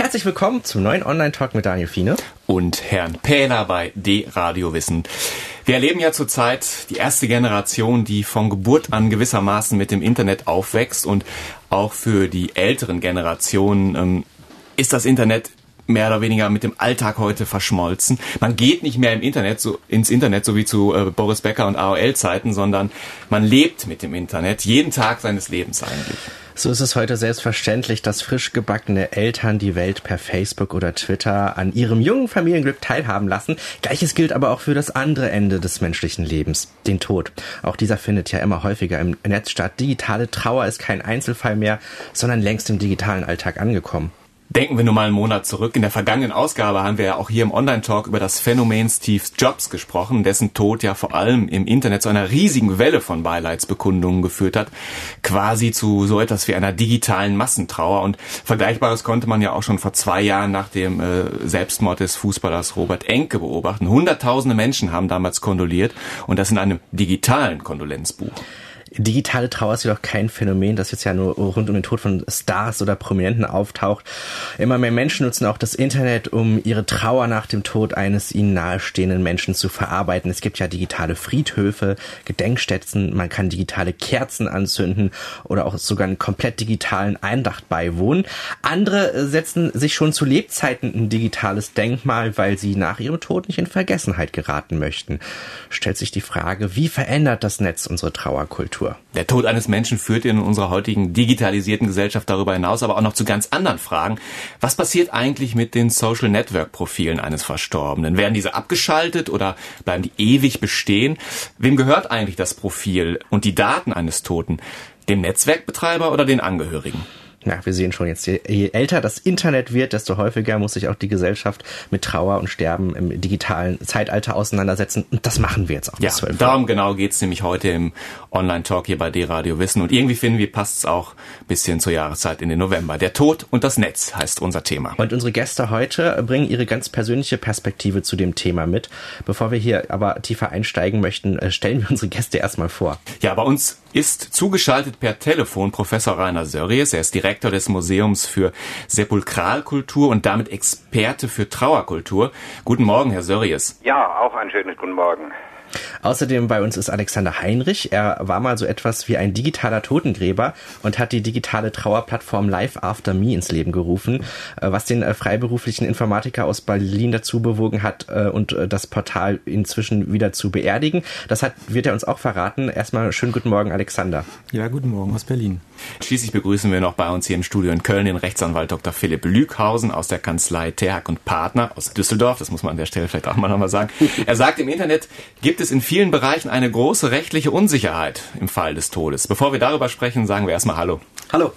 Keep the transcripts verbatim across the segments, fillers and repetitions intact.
Herzlich willkommen zum neuen Online-Talk mit Daniel Fiene und Herrn Pähler bei D-Radio Wissen. Wir erleben ja zurzeit die erste Generation, die von Geburt an gewissermaßen mit dem Internet aufwächst, und auch für die älteren Generationen ähm, ist das Internet mehr oder weniger mit dem Alltag heute verschmolzen. Man geht nicht mehr im Internet, so ins Internet, so wie zu äh, Boris Becker und A O L-Zeiten, sondern man lebt mit dem Internet jeden Tag seines Lebens eigentlich. So ist es heute selbstverständlich, dass frisch gebackene Eltern die Welt per Facebook oder Twitter an ihrem jungen Familienglück teilhaben lassen. Gleiches gilt aber auch für das andere Ende des menschlichen Lebens, den Tod. Auch dieser findet ja immer häufiger im Netz statt. Digitale Trauer ist kein Einzelfall mehr, sondern längst im digitalen Alltag angekommen. Denken wir nur mal einen Monat zurück. In der vergangenen Ausgabe haben wir ja auch hier im Online-Talk über das Phänomen Steve Jobs gesprochen, dessen Tod ja vor allem im Internet zu einer riesigen Welle von Beileidsbekundungen geführt hat. Quasi zu so etwas wie einer digitalen Massentrauer. Und Vergleichbares konnte man ja auch schon vor zwei Jahren nach dem äh, Selbstmord des Fußballers Robert Enke beobachten. Hunderttausende Menschen haben damals kondoliert, und das in einem digitalen Kondolenzbuch. Digitale Trauer ist jedoch kein Phänomen, das jetzt ja nur rund um den Tod von Stars oder Prominenten auftaucht. Immer mehr Menschen nutzen auch das Internet, um ihre Trauer nach dem Tod eines ihnen nahestehenden Menschen zu verarbeiten. Es gibt ja digitale Friedhöfe, Gedenkstätten, man kann digitale Kerzen anzünden oder auch sogar einen komplett digitalen Eindacht beiwohnen. Andere setzen sich schon zu Lebzeiten ein digitales Denkmal, weil sie nach ihrem Tod nicht in Vergessenheit geraten möchten. Stellt sich die Frage, wie verändert das Netz unsere Trauerkultur? Der Tod eines Menschen führt in unserer heutigen digitalisierten Gesellschaft darüber hinaus aber auch noch zu ganz anderen Fragen. Was passiert eigentlich mit den Social-Network-Profilen eines Verstorbenen? Werden diese abgeschaltet oder bleiben die ewig bestehen? Wem gehört eigentlich das Profil und die Daten eines Toten? Dem Netzwerkbetreiber oder den Angehörigen? Na, wir sehen schon jetzt, je älter das Internet wird, desto häufiger muss sich auch die Gesellschaft mit Trauer und Sterben im digitalen Zeitalter auseinandersetzen. Und das machen wir jetzt auch. Ja, darum genau geht's nämlich heute im Online-Talk hier bei D-Radio Wissen. Und irgendwie finden wir, passt's auch ein bisschen zur Jahreszeit in den November. Der Tod und das Netz heißt unser Thema. Und unsere Gäste heute bringen ihre ganz persönliche Perspektive zu dem Thema mit. Bevor wir hier aber tiefer einsteigen möchten, stellen wir unsere Gäste erstmal vor. Ja, bei uns ist zugeschaltet per Telefon Professor Rainer Sörries. Er ist Direktor des Museums für Sepulkralkultur und damit Experte für Trauerkultur. Guten Morgen, Herr Sörries. Ja, auch einen schönen guten Morgen. Außerdem bei uns ist Alexander Heinrich. Er war mal so etwas wie ein digitaler Totengräber und hat die digitale Trauerplattform Life After Me ins Leben gerufen, was den freiberuflichen Informatiker aus Berlin dazu bewogen hat, und das Portal inzwischen wieder zu beerdigen. Das hat, wird er uns auch verraten. Erstmal schönen guten Morgen, Alexander. Ja, guten Morgen aus Berlin. Schließlich begrüßen wir noch bei uns hier im Studio in Köln den Rechtsanwalt Doktor Philipp Lüghausen aus der Kanzlei Terhack und Partner aus Düsseldorf. Das muss man an der Stelle vielleicht auch mal nochmal sagen. Er sagt, im Internet gibt es in vielen Bereichen eine große rechtliche Unsicherheit im Fall des Todes. Bevor wir darüber sprechen, sagen wir erstmal Hallo. Hallo.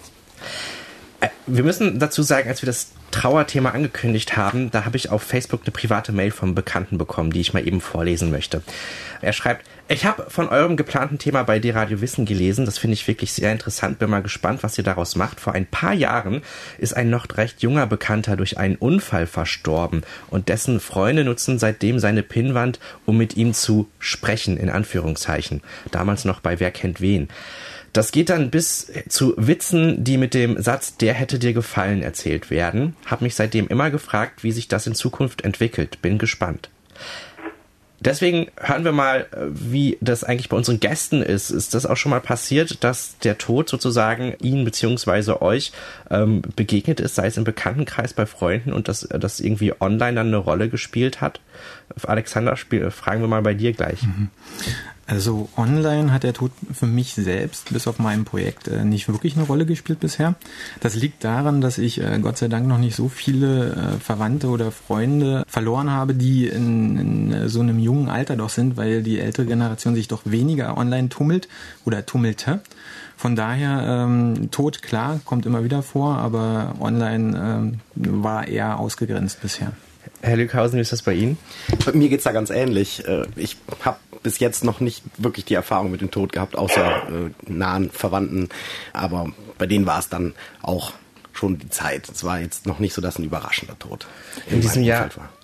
Wir müssen dazu sagen, als wir das Trauerthema angekündigt haben, da habe ich auf Facebook eine private Mail vom Bekannten bekommen, die ich mal eben vorlesen möchte. Er schreibt: Ich habe von eurem geplanten Thema bei D-Radio Wissen gelesen. Das finde ich wirklich sehr interessant. Bin mal gespannt, was ihr daraus macht. Vor ein paar Jahren ist ein noch recht junger Bekannter durch einen Unfall verstorben und dessen Freunde nutzen seitdem seine Pinnwand, um mit ihm zu sprechen, in Anführungszeichen. Damals noch bei Wer kennt wen. Das geht dann bis zu Witzen, die mit dem Satz "Der hätte dir gefallen" erzählt werden. Hab mich seitdem immer gefragt, wie sich das in Zukunft entwickelt. Bin gespannt. Deswegen hören wir mal, wie das eigentlich bei unseren Gästen ist. Ist das auch schon mal passiert, dass der Tod sozusagen Ihnen bzw. euch ähm, begegnet ist, sei es im Bekanntenkreis, bei Freunden, und dass das irgendwie online dann eine Rolle gespielt hat? Alexander, spiel, fragen wir mal bei dir gleich. Mhm. Also online hat der Tod für mich selbst bis auf meinem Projekt äh, nicht wirklich eine Rolle gespielt bisher. Das liegt daran, dass ich äh, Gott sei Dank noch nicht so viele äh, Verwandte oder Freunde verloren habe, die in, in so einem jungen Alter doch sind, weil die ältere Generation sich doch weniger online tummelt oder tummelte. Von daher, ähm, Tod, klar, kommt immer wieder vor, aber online ähm, war eher ausgegrenzt bisher. Herr Lüghausen, wie ist das bei Ihnen? Bei mir geht's da ganz ähnlich. Ich habe bis jetzt noch nicht wirklich die Erfahrung mit dem Tod gehabt, außer äh, nahen Verwandten. Aber bei denen war es dann auch schon die Zeit. Es war jetzt noch nicht so, dass ein überraschender Tod in diesem Jahr. War.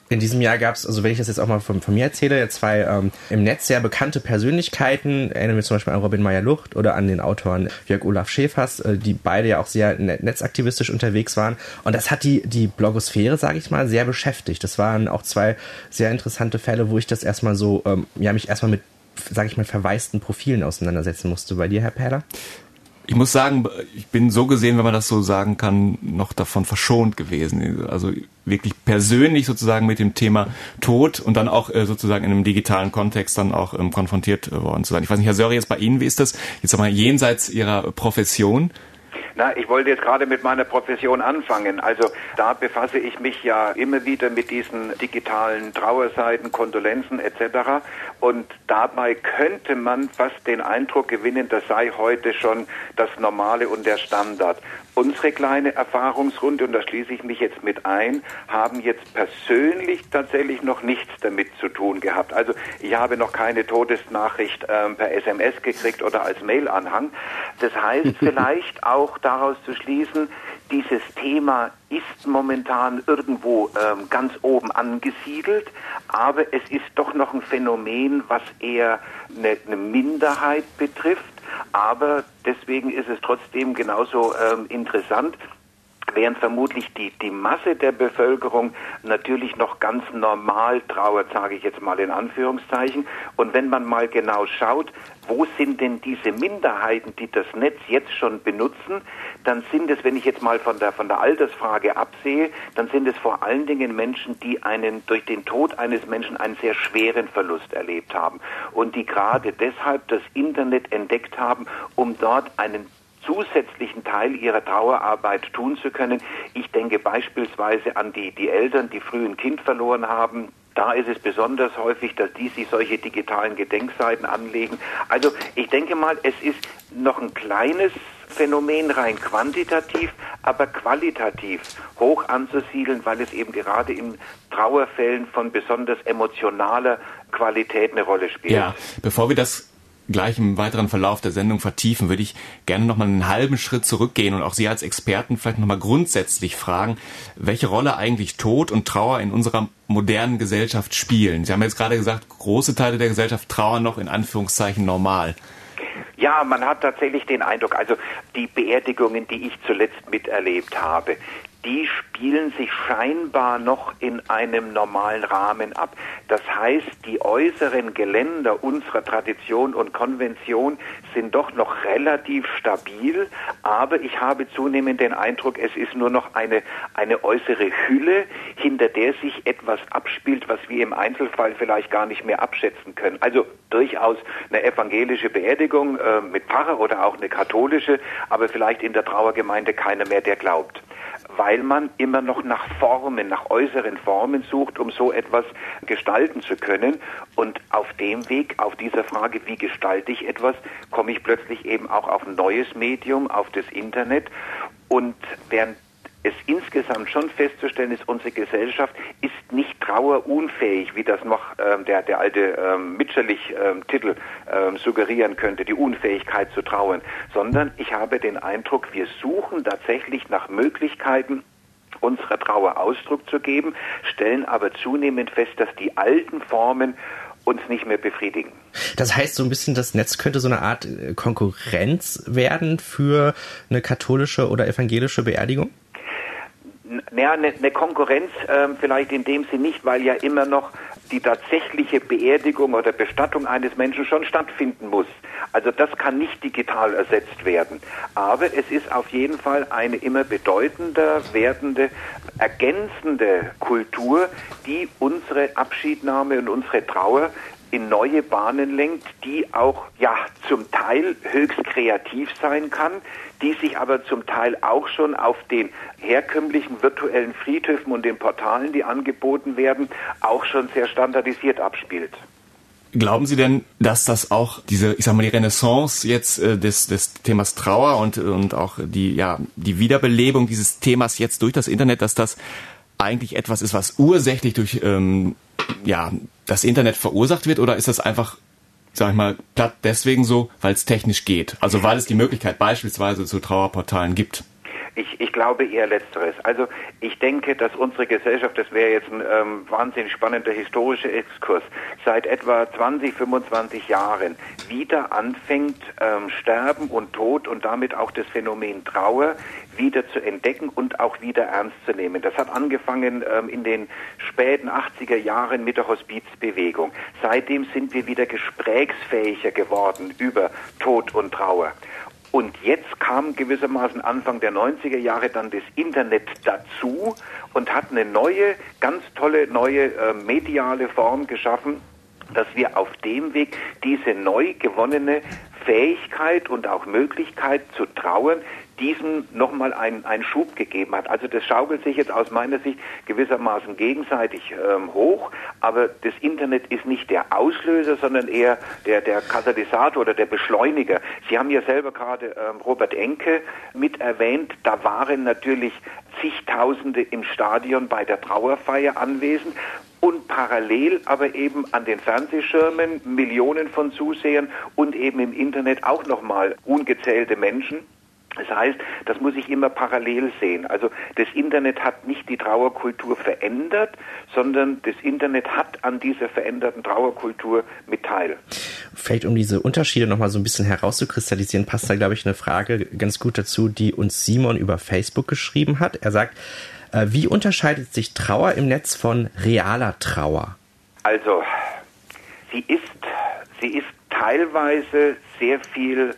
In diesem Jahr gab es, also wenn ich das jetzt auch mal von, von mir erzähle, zwei ähm, im Netz sehr bekannte Persönlichkeiten, erinnern wir zum Beispiel an Robin Meyer-Lucht oder an den Autoren Jörg Olaf Schäfers, äh, die beide ja auch sehr netzaktivistisch unterwegs waren. Und das hat die, die Blogosphäre, sage ich mal, sehr beschäftigt. Das waren auch zwei sehr interessante Fälle, wo ich das erstmal so, ähm, ja, mich erstmal mit, sage ich mal, verwaisten Profilen auseinandersetzen musste. Bei dir, Herr Pähler? Ich muss sagen, ich bin so gesehen, wenn man das so sagen kann, noch davon verschont gewesen. Also wirklich persönlich sozusagen mit dem Thema Tod und dann auch äh, sozusagen in einem digitalen Kontext dann auch ähm, konfrontiert worden zu sein. Ich weiß nicht, Herr Söri, jetzt bei Ihnen, wie ist das? Jetzt einmal jenseits Ihrer Profession? Na, ich wollte jetzt gerade mit meiner Profession anfangen. Also da befasse ich mich ja immer wieder mit diesen digitalen Trauerseiten, Kondolenzen et cetera. Und dabei könnte man fast den Eindruck gewinnen, das sei heute schon das Normale und der Standard. Unsere kleine Erfahrungsrunde, und da schließe ich mich jetzt mit ein, haben jetzt persönlich tatsächlich noch nichts damit zu tun gehabt. Also ich habe noch keine Todesnachricht ähm, per S M S gekriegt oder als Mailanhang. Das heißt vielleicht auch daraus zu schließen, dieses Thema ist momentan irgendwo ähm, ganz oben angesiedelt, aber es ist doch noch ein Phänomen, was eher eine, eine Minderheit betrifft. Aber deswegen ist es trotzdem genauso ähm, interessant, während vermutlich die, die Masse der Bevölkerung natürlich noch ganz normal trauert, sage ich jetzt mal in Anführungszeichen. Und wenn man mal genau schaut, wo sind denn diese Minderheiten, die das Netz jetzt schon benutzen, dann sind es, wenn ich jetzt mal von der, von der Altersfrage absehe, dann sind es vor allen Dingen Menschen, die einen, durch den Tod eines Menschen einen sehr schweren Verlust erlebt haben und die gerade deshalb das Internet entdeckt haben, um dort einen zusätzlichen Teil ihrer Trauerarbeit tun zu können. Ich denke beispielsweise an die, die Eltern, die früh ein Kind verloren haben. Da ist es besonders häufig, dass die sich solche digitalen Gedenkseiten anlegen. Also ich denke mal, es ist noch ein kleines Phänomen rein quantitativ, aber qualitativ hoch anzusiedeln, weil es eben gerade in Trauerfällen von besonders emotionaler Qualität eine Rolle spielt. Ja, bevor wir das gleich im weiteren Verlauf der Sendung vertiefen, würde ich gerne noch mal einen halben Schritt zurückgehen und auch Sie als Experten vielleicht noch mal grundsätzlich fragen, welche Rolle eigentlich Tod und Trauer in unserer modernen Gesellschaft spielen. Sie haben jetzt gerade gesagt, große Teile der Gesellschaft trauern noch in Anführungszeichen normal. Ja, man hat tatsächlich den Eindruck, also die Beerdigungen, die ich zuletzt miterlebt habe, die spielen sich scheinbar noch in einem normalen Rahmen ab. Das heißt, die äußeren Geländer unserer Tradition und Konvention sind doch noch relativ stabil, aber ich habe zunehmend den Eindruck, es ist nur noch eine, eine äußere Hülle, hinter der sich etwas abspielt, was wir im Einzelfall vielleicht gar nicht mehr abschätzen können. Also durchaus eine evangelische Beerdigung äh, mit Pfarrer oder auch eine katholische, aber vielleicht in der Trauergemeinde keiner mehr, der glaubt. Weil man immer noch nach Formen, nach äußeren Formen sucht, um so etwas gestalten zu können. Und auf dem Weg, auf dieser Frage, wie gestalte ich etwas, komme ich plötzlich eben auch auf ein neues Medium, auf das Internet. Und während es insgesamt schon festzustellen ist, unsere Gesellschaft ist nicht trauerunfähig, wie das noch ähm, der, der alte ähm, Mitscherlich-Titel ähm, suggerieren könnte, die Unfähigkeit zu trauern, sondern ich habe den Eindruck, wir suchen tatsächlich nach Möglichkeiten, unserer Trauer Ausdruck zu geben, stellen aber zunehmend fest, dass die alten Formen uns nicht mehr befriedigen. Das heißt so ein bisschen, das Netz könnte so eine Art Konkurrenz werden für eine katholische oder evangelische Beerdigung? Naja, eine, eine Konkurrenz äh, vielleicht in dem Sinne nicht, weil ja immer noch die tatsächliche Beerdigung oder Bestattung eines Menschen schon stattfinden muss. Also das kann nicht digital ersetzt werden. Aber es ist auf jeden Fall eine immer bedeutender werdende, ergänzende Kultur, die unsere Abschiednahme und unsere Trauer in neue Bahnen lenkt, die auch ja zum Teil höchst kreativ sein kann, die sich aber zum Teil auch schon auf den herkömmlichen virtuellen Friedhöfen und den Portalen, die angeboten werden, auch schon sehr standardisiert abspielt. Glauben Sie denn, dass das auch diese, ich sag mal, die Renaissance jetzt äh, des, des Themas Trauer und, und auch die, ja, die Wiederbelebung dieses Themas jetzt durch das Internet, dass das eigentlich etwas ist, was ursächlich durch ähm, ja, das Internet verursacht wird, oder ist das einfach, sag ich mal, platt deswegen so, weil es technisch geht? Also weil es die Möglichkeit beispielsweise zu Trauerportalen gibt? Ich, ich glaube eher Letzteres. Also ich denke, dass unsere Gesellschaft, das wäre jetzt ein ähm, wahnsinnig spannender historischer Exkurs, seit etwa zwanzig, fünfundzwanzig Jahren wieder anfängt, ähm, Sterben und Tod und damit auch das Phänomen Trauer wieder zu entdecken und auch wieder ernst zu nehmen. Das hat angefangen ähm, in den späten achtziger Jahren mit der Hospizbewegung. Seitdem sind wir wieder gesprächsfähiger geworden über Tod und Trauer. Und jetzt kam gewissermaßen Anfang der neunziger Jahre dann das Internet dazu und hat eine neue, ganz tolle neue äh, mediale Form geschaffen, dass wir auf dem Weg diese neu gewonnene Fähigkeit und auch Möglichkeit zu trauern, diesem nochmal einen, einen Schub gegeben hat. Also das schaukelt sich jetzt aus meiner Sicht gewissermaßen gegenseitig ähm, hoch, aber das Internet ist nicht der Auslöser, sondern eher der, der Katalysator oder der Beschleuniger. Sie haben ja selber gerade ähm, Robert Enke mit erwähnt, da waren natürlich zigtausende im Stadion bei der Trauerfeier anwesend. Und parallel aber eben an den Fernsehschirmen Millionen von Zusehern und eben im Internet auch nochmal ungezählte Menschen. Das heißt, das muss ich immer parallel sehen. Also das Internet hat nicht die Trauerkultur verändert, sondern das Internet hat an dieser veränderten Trauerkultur mit teil. Vielleicht um diese Unterschiede nochmal so ein bisschen herauszukristallisieren, passt da, glaube ich, eine Frage ganz gut dazu, die uns Simon über Facebook geschrieben hat. Er sagt, wie unterscheidet sich Trauer im Netz von realer Trauer? Also, sie ist, sie ist teilweise sehr viel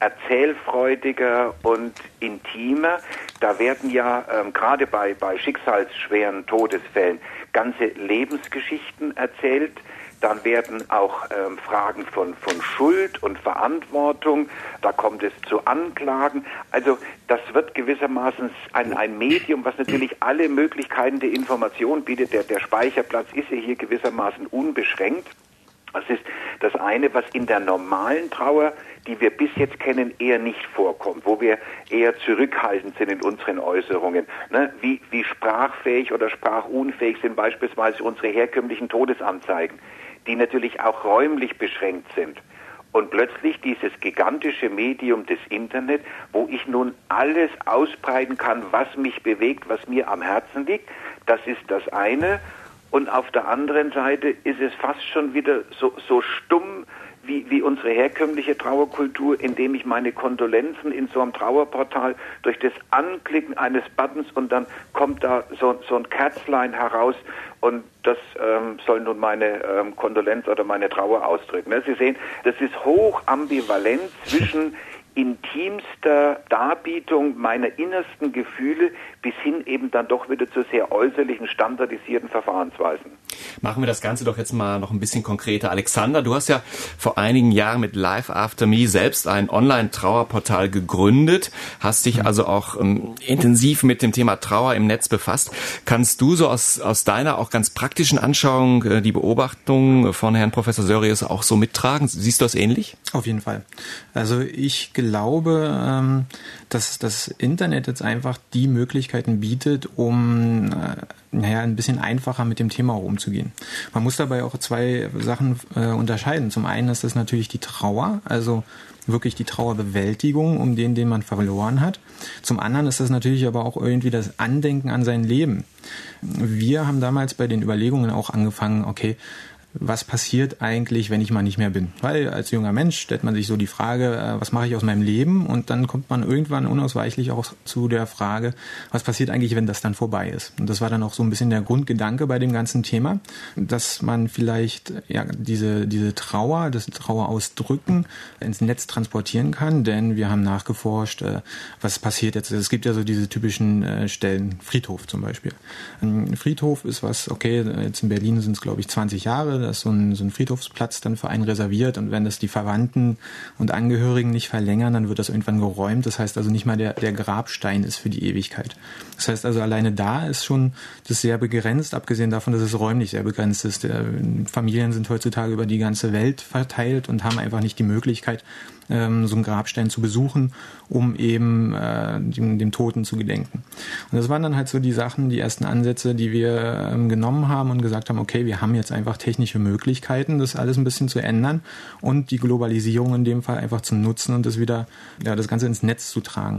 erzählfreudiger und intimer. Da werden ja ähm, gerade bei, bei schicksalsschweren Todesfällen ganze Lebensgeschichten erzählt. Dann werden auch ähm, Fragen von, von Schuld und Verantwortung, da kommt es zu Anklagen. Also das wird gewissermaßen ein, ein Medium, was natürlich alle Möglichkeiten der Information bietet. Der, der Speicherplatz ist ja hier gewissermaßen unbeschränkt. Das ist das eine, was in der normalen Trauer, die wir bis jetzt kennen, eher nicht vorkommt, wo wir eher zurückhaltend sind in unseren Äußerungen. Ne? Wie, wie sprachfähig oder sprachunfähig sind beispielsweise unsere herkömmlichen Todesanzeigen, die natürlich auch räumlich beschränkt sind. Und plötzlich dieses gigantische Medium des Internet, wo ich nun alles ausbreiten kann, was mich bewegt, was mir am Herzen liegt, das ist das eine. Und auf der anderen Seite ist es fast schon wieder so, so stumm wie, wie unsere herkömmliche Trauerkultur, indem ich meine Kondolenzen in so einem Trauerportal durch das Anklicken eines Buttons und dann kommt da so, so ein Kerzlein heraus und das ähm, soll nun meine ähm, Kondolenz oder meine Trauer ausdrücken. Ne? Sie sehen, das ist hoch ambivalent zwischen intimster Darbietung meiner innersten Gefühle bis hin eben dann doch wieder zu sehr äußerlichen, standardisierten Verfahrensweisen. Machen wir das Ganze doch jetzt mal noch ein bisschen konkreter. Alexander, du hast ja vor einigen Jahren mit Live After Me selbst ein Online-Trauerportal gegründet, hast dich also auch ähm, intensiv mit dem Thema Trauer im Netz befasst. Kannst du so aus, aus deiner auch ganz praktischen Anschauung äh, die Beobachtung von Herrn Professor Sörries auch so mittragen? Siehst du das ähnlich? Auf jeden Fall. Also ich glaube, ähm, dass das Internet jetzt einfach die Möglichkeiten bietet, um äh, naja, ein bisschen einfacher mit dem Thema umzugehen. Man muss dabei auch zwei Sachen äh, unterscheiden. Zum einen ist das natürlich die Trauer, also wirklich die Trauerbewältigung um den, den man verloren hat. Zum anderen ist das natürlich aber auch irgendwie das Andenken an sein Leben. Wir haben damals bei den Überlegungen auch angefangen, okay, was passiert eigentlich, wenn ich mal nicht mehr bin? Weil als junger Mensch stellt man sich so die Frage, was mache ich aus meinem Leben? Und dann kommt man irgendwann unausweichlich auch zu der Frage, was passiert eigentlich, wenn das dann vorbei ist? Und das war dann auch so ein bisschen der Grundgedanke bei dem ganzen Thema, dass man vielleicht ja diese diese Trauer, das Trauerausdrücken ins Netz transportieren kann, denn wir haben nachgeforscht, was passiert jetzt. Es gibt ja so diese typischen Stellen, Friedhof zum Beispiel. Ein Friedhof ist was, okay, jetzt in Berlin sind es glaube ich zwanzig Jahre, da ist so ein, so ein Friedhofsplatz dann für einen reserviert und wenn das die Verwandten und Angehörigen nicht verlängern, dann wird das irgendwann geräumt. Das heißt also nicht mal der, der Grabstein ist für die Ewigkeit. Das heißt also alleine da ist schon das sehr begrenzt, abgesehen davon, dass es räumlich sehr begrenzt ist. Der, Familien sind heutzutage über die ganze Welt verteilt und haben einfach nicht die Möglichkeit, ähm, so einen Grabstein zu besuchen, um eben äh, dem, dem Toten zu gedenken. Und das waren dann halt so die Sachen, die ersten Ansätze, die wir ähm, genommen haben und gesagt haben, okay, wir haben jetzt einfach technische Möglichkeiten, das alles ein bisschen zu ändern und die Globalisierung in dem Fall einfach zu nutzen und das wieder, ja, das Ganze ins Netz zu tragen.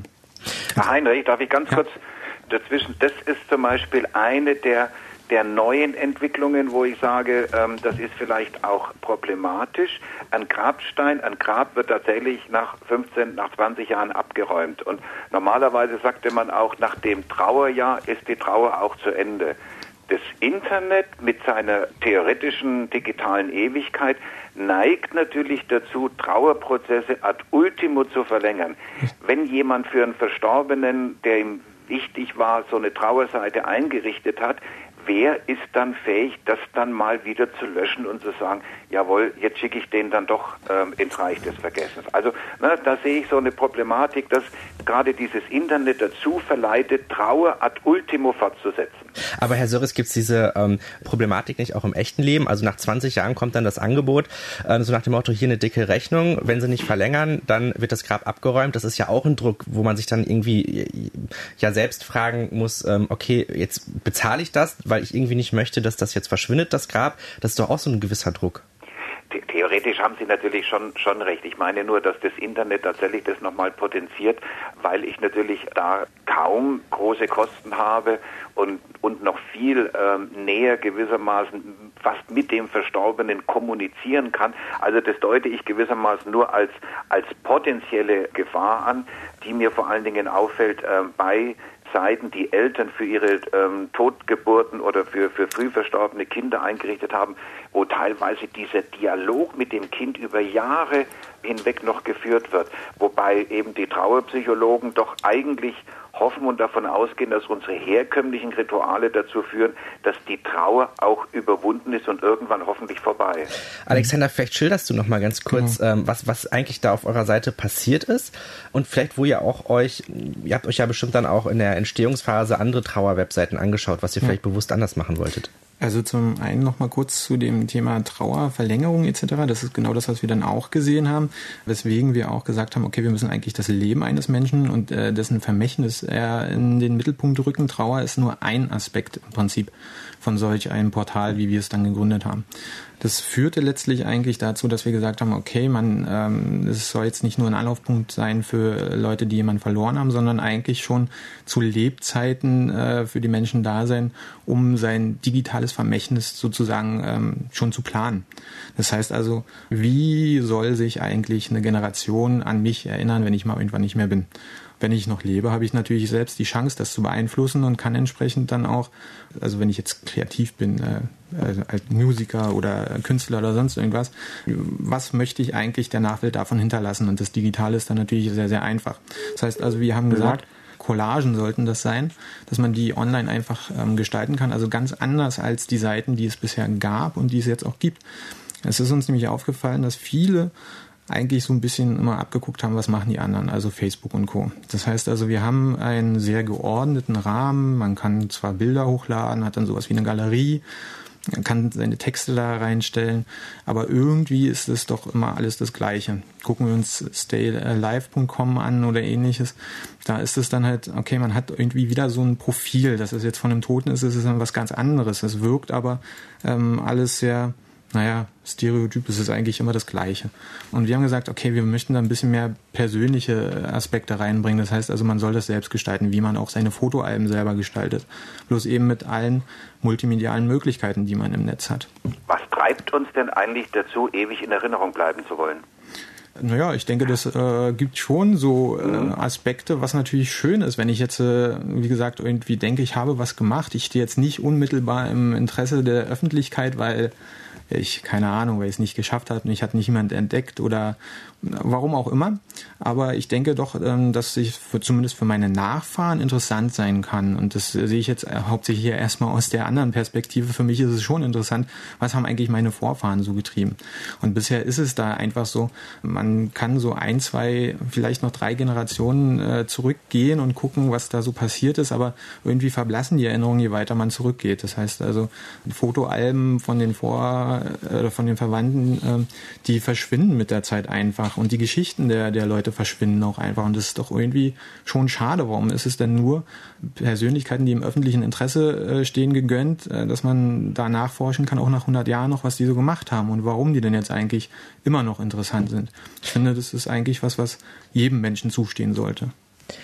Herr Heinrich, darf ich ganz ja. kurz dazwischen? Das ist zum Beispiel eine der der neuen Entwicklungen, wo ich sage, ähm, das ist vielleicht auch problematisch. Ein Grabstein, ein Grab wird tatsächlich nach fünfzehn, nach zwanzig Jahren abgeräumt. Und normalerweise sagte man auch, nach dem Trauerjahr ist die Trauer auch zu Ende. Das Internet mit seiner theoretischen digitalen Ewigkeit neigt natürlich dazu, Trauerprozesse ad ultimo zu verlängern. Wenn jemand für einen Verstorbenen, der ihm wichtig war, so eine Trauerseite eingerichtet hat, wer ist dann fähig, das dann mal wieder zu löschen und zu sagen, jawohl, jetzt schicke ich den dann doch ähm, ins Reich des Vergessens. Also ne, da sehe ich so eine Problematik, dass gerade dieses Internet dazu verleitet, Trauer ad ultimo fortzusetzen. Aber Herr Sörres, gibt es diese ähm, Problematik nicht auch im echten Leben? Also nach zwanzig Jahren kommt dann das Angebot, äh, so nach dem Motto, hier eine dicke Rechnung, wenn Sie nicht verlängern, dann wird das Grab abgeräumt. Das ist ja auch ein Druck, wo man sich dann irgendwie ja selbst fragen muss, ähm, okay, jetzt bezahle ich das, weil ich irgendwie nicht möchte, dass das jetzt verschwindet, das Grab. Das ist doch auch so ein gewisser Druck. Theoretisch haben Sie natürlich schon schon recht. Ich meine nur, dass das Internet tatsächlich das nochmal potenziert, weil ich natürlich da kaum große Kosten habe und und noch viel ähm, näher gewissermaßen fast mit dem Verstorbenen kommunizieren kann. Also das deute ich gewissermaßen nur als als potenzielle Gefahr an, die mir vor allen Dingen auffällt äh, bei Seiten, die Eltern für ihre ähm, Totgeburten oder für, für früh verstorbene Kinder eingerichtet haben, wo teilweise dieser Dialog mit dem Kind über Jahre hinweg noch geführt wird, wobei eben die Trauerpsychologen doch eigentlich hoffen und davon ausgehen, dass unsere herkömmlichen Rituale dazu führen, dass die Trauer auch überwunden ist und irgendwann hoffentlich vorbei. Alexander, vielleicht schilderst du noch mal ganz kurz, genau. ähm, was, was eigentlich da auf eurer Seite passiert ist und vielleicht, wo ihr auch euch, ihr habt euch ja bestimmt dann auch in der Entstehungsphase andere Trauerwebseiten angeschaut, was ihr ja. vielleicht bewusst anders machen wolltet. Also zum einen noch mal kurz zu dem Thema Trauer, Verlängerung et cetera. Das ist genau das, was wir dann auch gesehen haben, weswegen wir auch gesagt haben, okay, wir müssen eigentlich das Leben eines Menschen und äh, dessen Vermächtnis eher in den Mittelpunkt rücken. Trauer ist nur ein Aspekt im Prinzip von solch einem Portal, wie wir es dann gegründet haben. Das führte letztlich eigentlich dazu, dass wir gesagt haben, okay, man, ähm, es soll jetzt nicht nur ein Anlaufpunkt sein für Leute, die jemanden verloren haben, sondern eigentlich schon zu Lebzeiten äh, für die Menschen da sein, um sein digitales Vermächtnis sozusagen ähm, schon zu planen. Das heißt also, wie soll sich eigentlich eine Generation an mich erinnern, wenn ich mal irgendwann nicht mehr bin? Wenn ich noch lebe, habe ich natürlich selbst die Chance, das zu beeinflussen und kann entsprechend dann auch, also wenn ich jetzt kreativ bin, äh, als Musiker oder Künstler oder sonst irgendwas, was möchte ich eigentlich der Nachwelt davon hinterlassen? Und das Digitale ist dann natürlich sehr, sehr einfach. Das heißt also, wir haben gesagt, Collagen sollten das sein, dass man die online einfach ähm, gestalten kann, also ganz anders als die Seiten, die es bisher gab und die es jetzt auch gibt. Es ist uns nämlich aufgefallen, dass viele eigentlich so ein bisschen immer abgeguckt haben, was machen die anderen, also Facebook und Co. Das heißt also, wir haben einen sehr geordneten Rahmen, man kann zwar Bilder hochladen, hat dann sowas wie eine Galerie, man kann seine Texte da reinstellen, aber irgendwie ist es doch immer alles das Gleiche. Gucken wir uns stay live punkt com an oder ähnliches, da ist es dann halt, okay, man hat irgendwie wieder so ein Profil, dass es jetzt von einem Toten ist, ist es dann was ganz anderes. Es wirkt aber ähm, alles sehr, naja, Stereotyp, es ist eigentlich immer das Gleiche. Und wir haben gesagt, okay, wir möchten da ein bisschen mehr persönliche Aspekte reinbringen. Das heißt also, man soll das selbst gestalten, wie man auch seine Fotoalben selber gestaltet. Bloß eben mit allen multimedialen Möglichkeiten, die man im Netz hat. Was treibt uns denn eigentlich dazu, ewig in Erinnerung bleiben zu wollen? Naja, ich denke, das äh, gibt schon so äh, Aspekte, was natürlich schön ist, wenn ich jetzt, äh, wie gesagt, irgendwie denke, ich habe was gemacht. Ich stehe jetzt nicht unmittelbar im Interesse der Öffentlichkeit, weil ich, keine Ahnung, weil ich es nicht geschafft habe, mich hat nicht jemand entdeckt oder warum auch immer. Aber ich denke doch, dass ich für, zumindest für meine Nachfahren interessant sein kann. Und das sehe ich jetzt hauptsächlich hier erstmal aus der anderen Perspektive. Für mich ist es schon interessant, was haben eigentlich meine Vorfahren so getrieben. Und bisher ist es da einfach so, man kann so ein, zwei, vielleicht noch drei Generationen äh, zurückgehen und gucken, was da so passiert ist. Aber irgendwie verblassen die Erinnerungen, je weiter man zurückgeht. Das heißt also, Fotoalben von den Vor- äh, von den Verwandten, äh, die verschwinden mit der Zeit einfach. Und die Geschichten der, der Leute verschwinden auch einfach. Und das ist doch irgendwie schon schade. Warum ist es denn nur Persönlichkeiten, die im öffentlichen Interesse äh, stehen, gegönnt, äh, dass man da nachforschen kann, auch nach hundert Jahren noch, was die so gemacht haben und warum die denn jetzt eigentlich immer noch interessant sind. Ich finde, das ist eigentlich was, was jedem Menschen zustehen sollte.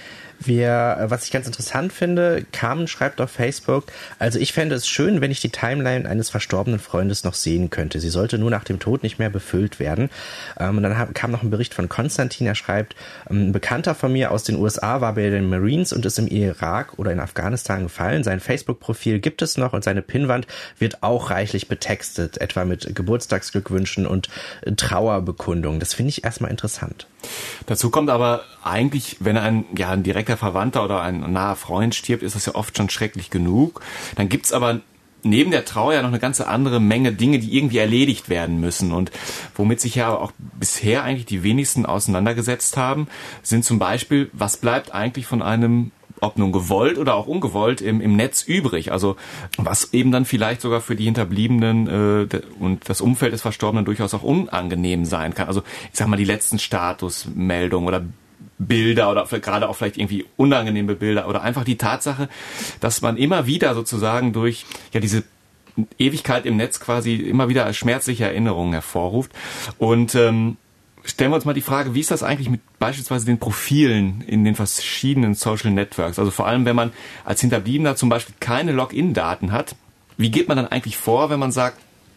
Wir, was ich ganz interessant finde, Carmen schreibt auf Facebook, also ich fände es schön, wenn ich die Timeline eines verstorbenen Freundes noch sehen könnte. Sie sollte nur nach dem Tod nicht mehr befüllt werden. Ähm, und dann kam noch ein Bericht von Konstantin, er schreibt, ein Bekannter von mir aus den U S A war bei den Marines und ist im Irak oder in Afghanistan gefallen. Sein Facebook-Profil gibt es noch und seine Pinnwand wird auch reichlich betextet, etwa mit Geburtstagsglückwünschen und Trauerbekundungen. Das finde ich erstmal interessant. Dazu kommt aber eigentlich, wenn ein, ja, ein direkter Verwandter oder ein naher Freund stirbt, ist das ja oft schon schrecklich genug. Dann gibt's aber neben der Trauer ja noch eine ganze andere Menge Dinge, die irgendwie erledigt werden müssen. Und womit sich ja auch bisher eigentlich die wenigsten auseinandergesetzt haben, sind zum Beispiel, was bleibt eigentlich von einem, ob nun gewollt oder auch ungewollt, im, im Netz übrig. Also was eben dann vielleicht sogar für die Hinterbliebenen äh, und das Umfeld des Verstorbenen durchaus auch unangenehm sein kann. Also ich sag mal, die letzten Statusmeldungen oder Bilder oder gerade auch vielleicht irgendwie unangenehme Bilder oder einfach die Tatsache, dass man immer wieder sozusagen durch ja diese Ewigkeit im Netz quasi immer wieder schmerzliche Erinnerungen hervorruft. Und ähm, stellen wir uns mal die Frage, wie ist das eigentlich mit beispielsweise den Profilen in den verschiedenen Social Networks? Also vor allem, wenn man als Hinterbliebener zum Beispiel keine Login-Daten hat, wie geht man dann eigentlich vor, wenn man sagt,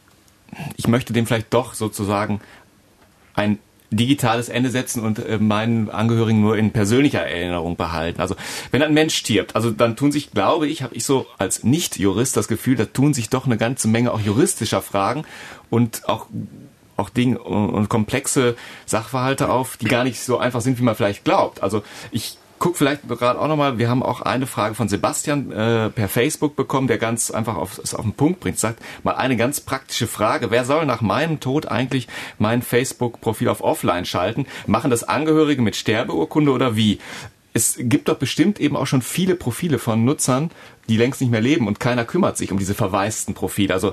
ich möchte dem vielleicht doch sozusagen ein digitales Ende setzen und äh, meinen Angehörigen nur in persönlicher Erinnerung behalten. Also wenn ein Mensch stirbt, also dann tun sich, glaube ich, habe ich so als Nicht-Jurist das Gefühl, da tun sich doch eine ganze Menge auch juristischer Fragen und auch auch Dinge und komplexe Sachverhalte auf, die gar nicht so einfach sind, wie man vielleicht glaubt. Also ich guck vielleicht gerade auch nochmal, wir haben auch eine Frage von Sebastian äh, per Facebook bekommen, der ganz einfach auf, es auf den Punkt bringt, sagt mal eine ganz praktische Frage, wer soll nach meinem Tod eigentlich mein Facebook-Profil auf Offline schalten? Machen das Angehörige mit Sterbeurkunde oder wie? Es gibt doch bestimmt eben auch schon viele Profile von Nutzern, die längst nicht mehr leben und keiner kümmert sich um diese verwaisten Profile. Also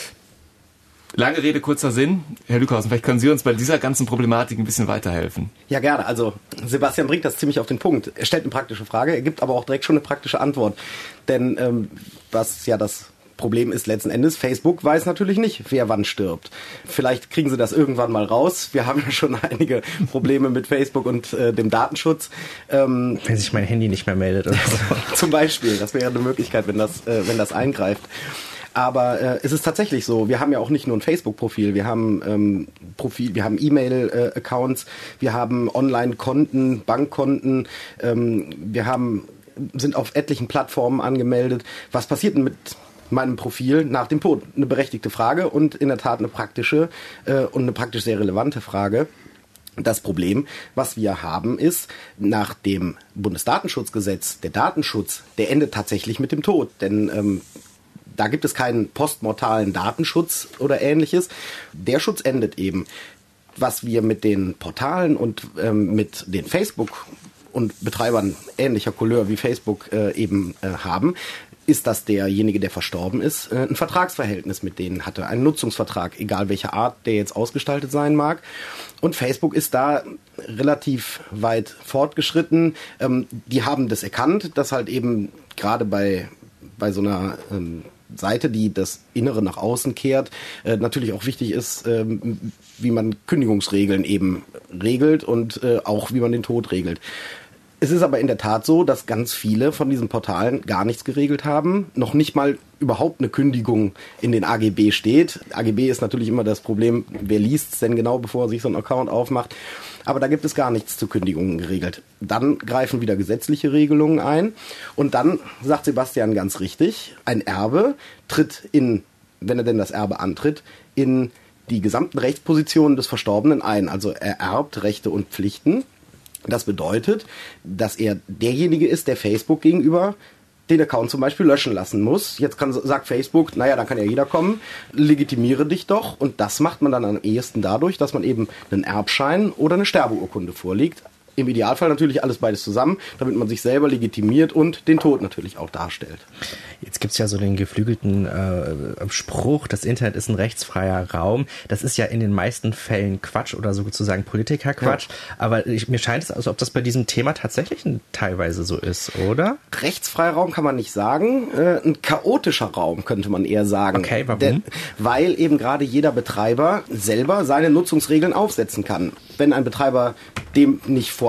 lange Rede, kurzer Sinn. Herr Lückhausen, vielleicht können Sie uns bei dieser ganzen Problematik ein bisschen weiterhelfen. Ja, gerne. Also Sebastian bringt das ziemlich auf den Punkt. Er stellt eine praktische Frage, er gibt aber auch direkt schon eine praktische Antwort. Denn ähm, was ja das Problem ist letzten Endes, Facebook weiß natürlich nicht, wer wann stirbt. Vielleicht kriegen sie das irgendwann mal raus. Wir haben ja schon einige Probleme mit Facebook und äh, dem Datenschutz. Ähm, wenn sich mein Handy nicht mehr meldet oder so. Zum Beispiel. Das wäre eine Möglichkeit, wenn das, äh, wenn das eingreift. Aber äh, es ist tatsächlich so, wir haben ja auch nicht nur ein Facebook-Profil, wir haben ähm, Profil, wir haben E-Mail-Accounts, wir haben Online-Konten, Bankkonten, ähm, wir haben, sind auf etlichen Plattformen angemeldet. Was passiert denn mit meinem Profil nach dem Tod? Eine berechtigte Frage und in der Tat eine praktische äh, und eine praktisch sehr relevante Frage. Das Problem, was wir haben, ist, nach dem Bundesdatenschutzgesetz, der Datenschutz, der endet tatsächlich mit dem Tod. Denn ähm, da gibt es keinen postmortalen Datenschutz oder Ähnliches. Der Schutz endet eben. Was wir mit den Portalen und ähm, mit den Facebook- und Betreibern ähnlicher Couleur wie Facebook äh, eben äh, haben, ist, dass derjenige, der verstorben ist, äh, ein Vertragsverhältnis mit denen hatte. Einen Nutzungsvertrag, egal welcher Art der jetzt ausgestaltet sein mag. Und Facebook ist da relativ weit fortgeschritten. Ähm, die haben das erkannt, dass halt eben gerade bei, bei so einer ähm, Seite, die das Innere nach außen kehrt, äh, natürlich auch wichtig ist, ähm, wie man Kündigungsregeln eben regelt und äh, auch wie man den Tod regelt. Es ist aber in der Tat so, dass ganz viele von diesen Portalen gar nichts geregelt haben, noch nicht mal überhaupt eine Kündigung in den A G B steht. A G B ist natürlich immer das Problem, wer liest es denn genau, bevor er sich so einen Account aufmacht. Aber da gibt es gar nichts zu Kündigungen geregelt. Dann greifen wieder gesetzliche Regelungen ein. Und dann sagt Sebastian ganz richtig, ein Erbe tritt in, wenn er denn das Erbe antritt, in die gesamten Rechtspositionen des Verstorbenen ein. Also er erbt Rechte und Pflichten. Das bedeutet, dass er derjenige ist, der Facebook gegenüber den Account zum Beispiel löschen lassen muss. Jetzt kann, sagt Facebook, naja, dann kann ja jeder kommen, legitimiere dich doch. Und das macht man dann am ehesten dadurch, dass man eben einen Erbschein oder eine Sterbeurkunde vorlegt. Im Idealfall natürlich alles beides zusammen, damit man sich selber legitimiert und den Tod natürlich auch darstellt. Jetzt gibt's ja so den geflügelten äh, Spruch, das Internet ist ein rechtsfreier Raum. Das ist ja in den meisten Fällen Quatsch oder sozusagen Politikerquatsch. Ja. Aber ich, mir scheint es, als ob das bei diesem Thema tatsächlich ein, teilweise so ist, oder? Rechtsfreier Raum kann man nicht sagen. Äh, ein chaotischer Raum könnte man eher sagen. Okay, warum? Denn, weil eben gerade jeder Betreiber selber seine Nutzungsregeln aufsetzen kann. Wenn ein Betreiber dem nicht vor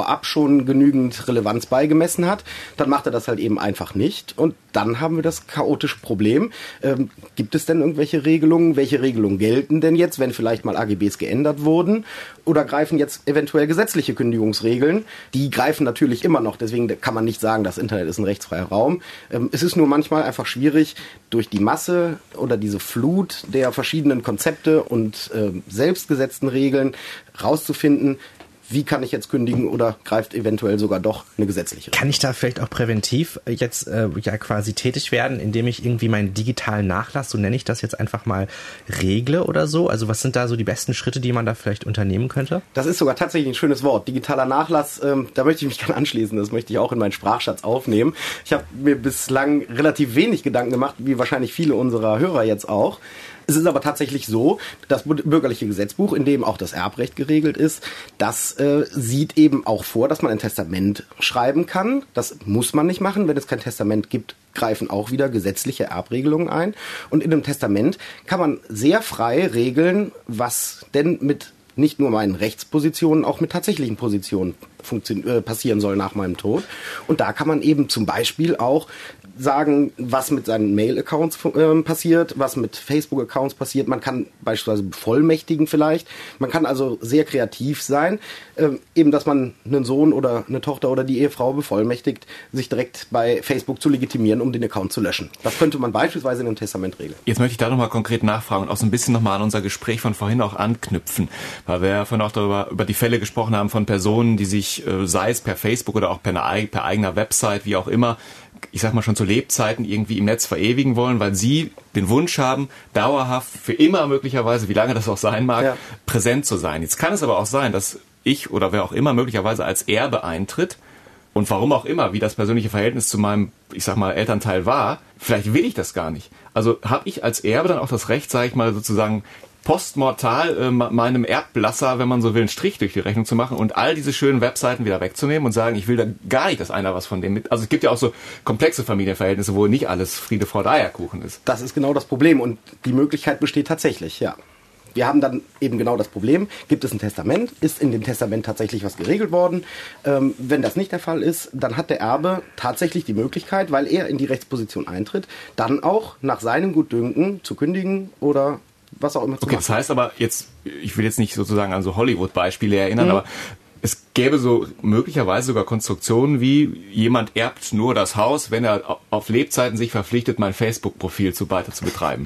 vorab schon genügend Relevanz beigemessen hat, dann macht er das halt eben einfach nicht. Und dann haben wir das chaotische Problem. Ähm, gibt es denn irgendwelche Regelungen? Welche Regelungen gelten denn jetzt, wenn vielleicht mal A G Bs geändert wurden? Oder greifen jetzt eventuell gesetzliche Kündigungsregeln? Die greifen natürlich immer noch. Deswegen kann man nicht sagen, das Internet ist ein rechtsfreier Raum. Ähm, es ist nur manchmal einfach schwierig, durch die Masse oder diese Flut der verschiedenen Konzepte und äh, selbstgesetzten Regeln rauszufinden, wie kann ich jetzt kündigen oder greift eventuell sogar doch eine gesetzliche Regelung. Kann ich da vielleicht auch präventiv jetzt äh, ja quasi tätig werden, indem ich irgendwie meinen digitalen Nachlass, so nenne ich das jetzt einfach mal, regle oder so? Also was sind da so die besten Schritte, die man da vielleicht unternehmen könnte? Das ist sogar tatsächlich ein schönes Wort. Digitaler Nachlass, ähm, da möchte ich mich gerne anschließen. Das möchte ich auch in meinen Sprachschatz aufnehmen. Ich habe mir bislang relativ wenig Gedanken gemacht, wie wahrscheinlich viele unserer Hörer jetzt auch. Es ist aber tatsächlich so, das bürgerliche Gesetzbuch, in dem auch das Erbrecht geregelt ist, das äh, sieht eben auch vor, dass man ein Testament schreiben kann. Das muss man nicht machen. Wenn es kein Testament gibt, greifen auch wieder gesetzliche Erbregelungen ein. Und in einem Testament kann man sehr frei regeln, was denn mit nicht nur meinen Rechtspositionen, auch mit tatsächlichen Positionen funktio- äh, passieren soll nach meinem Tod. Und da kann man eben zum Beispiel auch sagen, was mit seinen Mail-Accounts äh, passiert, was mit Facebook-Accounts passiert. Man kann beispielsweise bevollmächtigen vielleicht. Man kann also sehr kreativ sein, äh, eben, dass man einen Sohn oder eine Tochter oder die Ehefrau bevollmächtigt, sich direkt bei Facebook zu legitimieren, um den Account zu löschen. Das könnte man beispielsweise in einem Testament regeln. Jetzt möchte ich da nochmal konkret nachfragen und auch so ein bisschen nochmal an unser Gespräch von vorhin auch anknüpfen, weil wir ja vorhin auch darüber, über die Fälle gesprochen haben von Personen, die sich, äh, sei es per Facebook oder auch per, eine, per eigener Website, wie auch immer, ich sag mal schon zu Lebzeiten irgendwie im Netz verewigen wollen, weil sie den Wunsch haben, dauerhaft, für immer möglicherweise, wie lange das auch sein mag, ja, präsent zu sein. Jetzt kann es aber auch sein, dass ich oder wer auch immer möglicherweise als Erbe eintritt und warum auch immer, wie das persönliche Verhältnis zu meinem, ich sag mal, Elternteil war, vielleicht will ich das gar nicht. Also habe ich als Erbe dann auch das Recht, sage ich mal sozusagen, postmortal äh, meinem Erblasser, wenn man so will, einen Strich durch die Rechnung zu machen und all diese schönen Webseiten wieder wegzunehmen und sagen, ich will da gar nicht, dass einer was von dem mit... Also es gibt ja auch so komplexe Familienverhältnisse, wo nicht alles Friede, Freude, Eierkuchen ist. Das ist genau das Problem und die Möglichkeit besteht tatsächlich, ja. Wir haben dann eben genau das Problem, gibt es ein Testament, ist in dem Testament tatsächlich was geregelt worden? Ähm, wenn das nicht der Fall ist, dann hat der Erbe tatsächlich die Möglichkeit, weil er in die Rechtsposition eintritt, dann auch nach seinem Gutdünken zu kündigen oder was auch immer zu okay, machen. Das heißt aber jetzt, ich will jetzt nicht sozusagen an so Hollywood-Beispiele erinnern, mhm. aber es gäbe so möglicherweise sogar Konstruktionen wie, jemand erbt nur das Haus, wenn er auf Lebzeiten sich verpflichtet, mein Facebook-Profil zu weiter zu betreiben.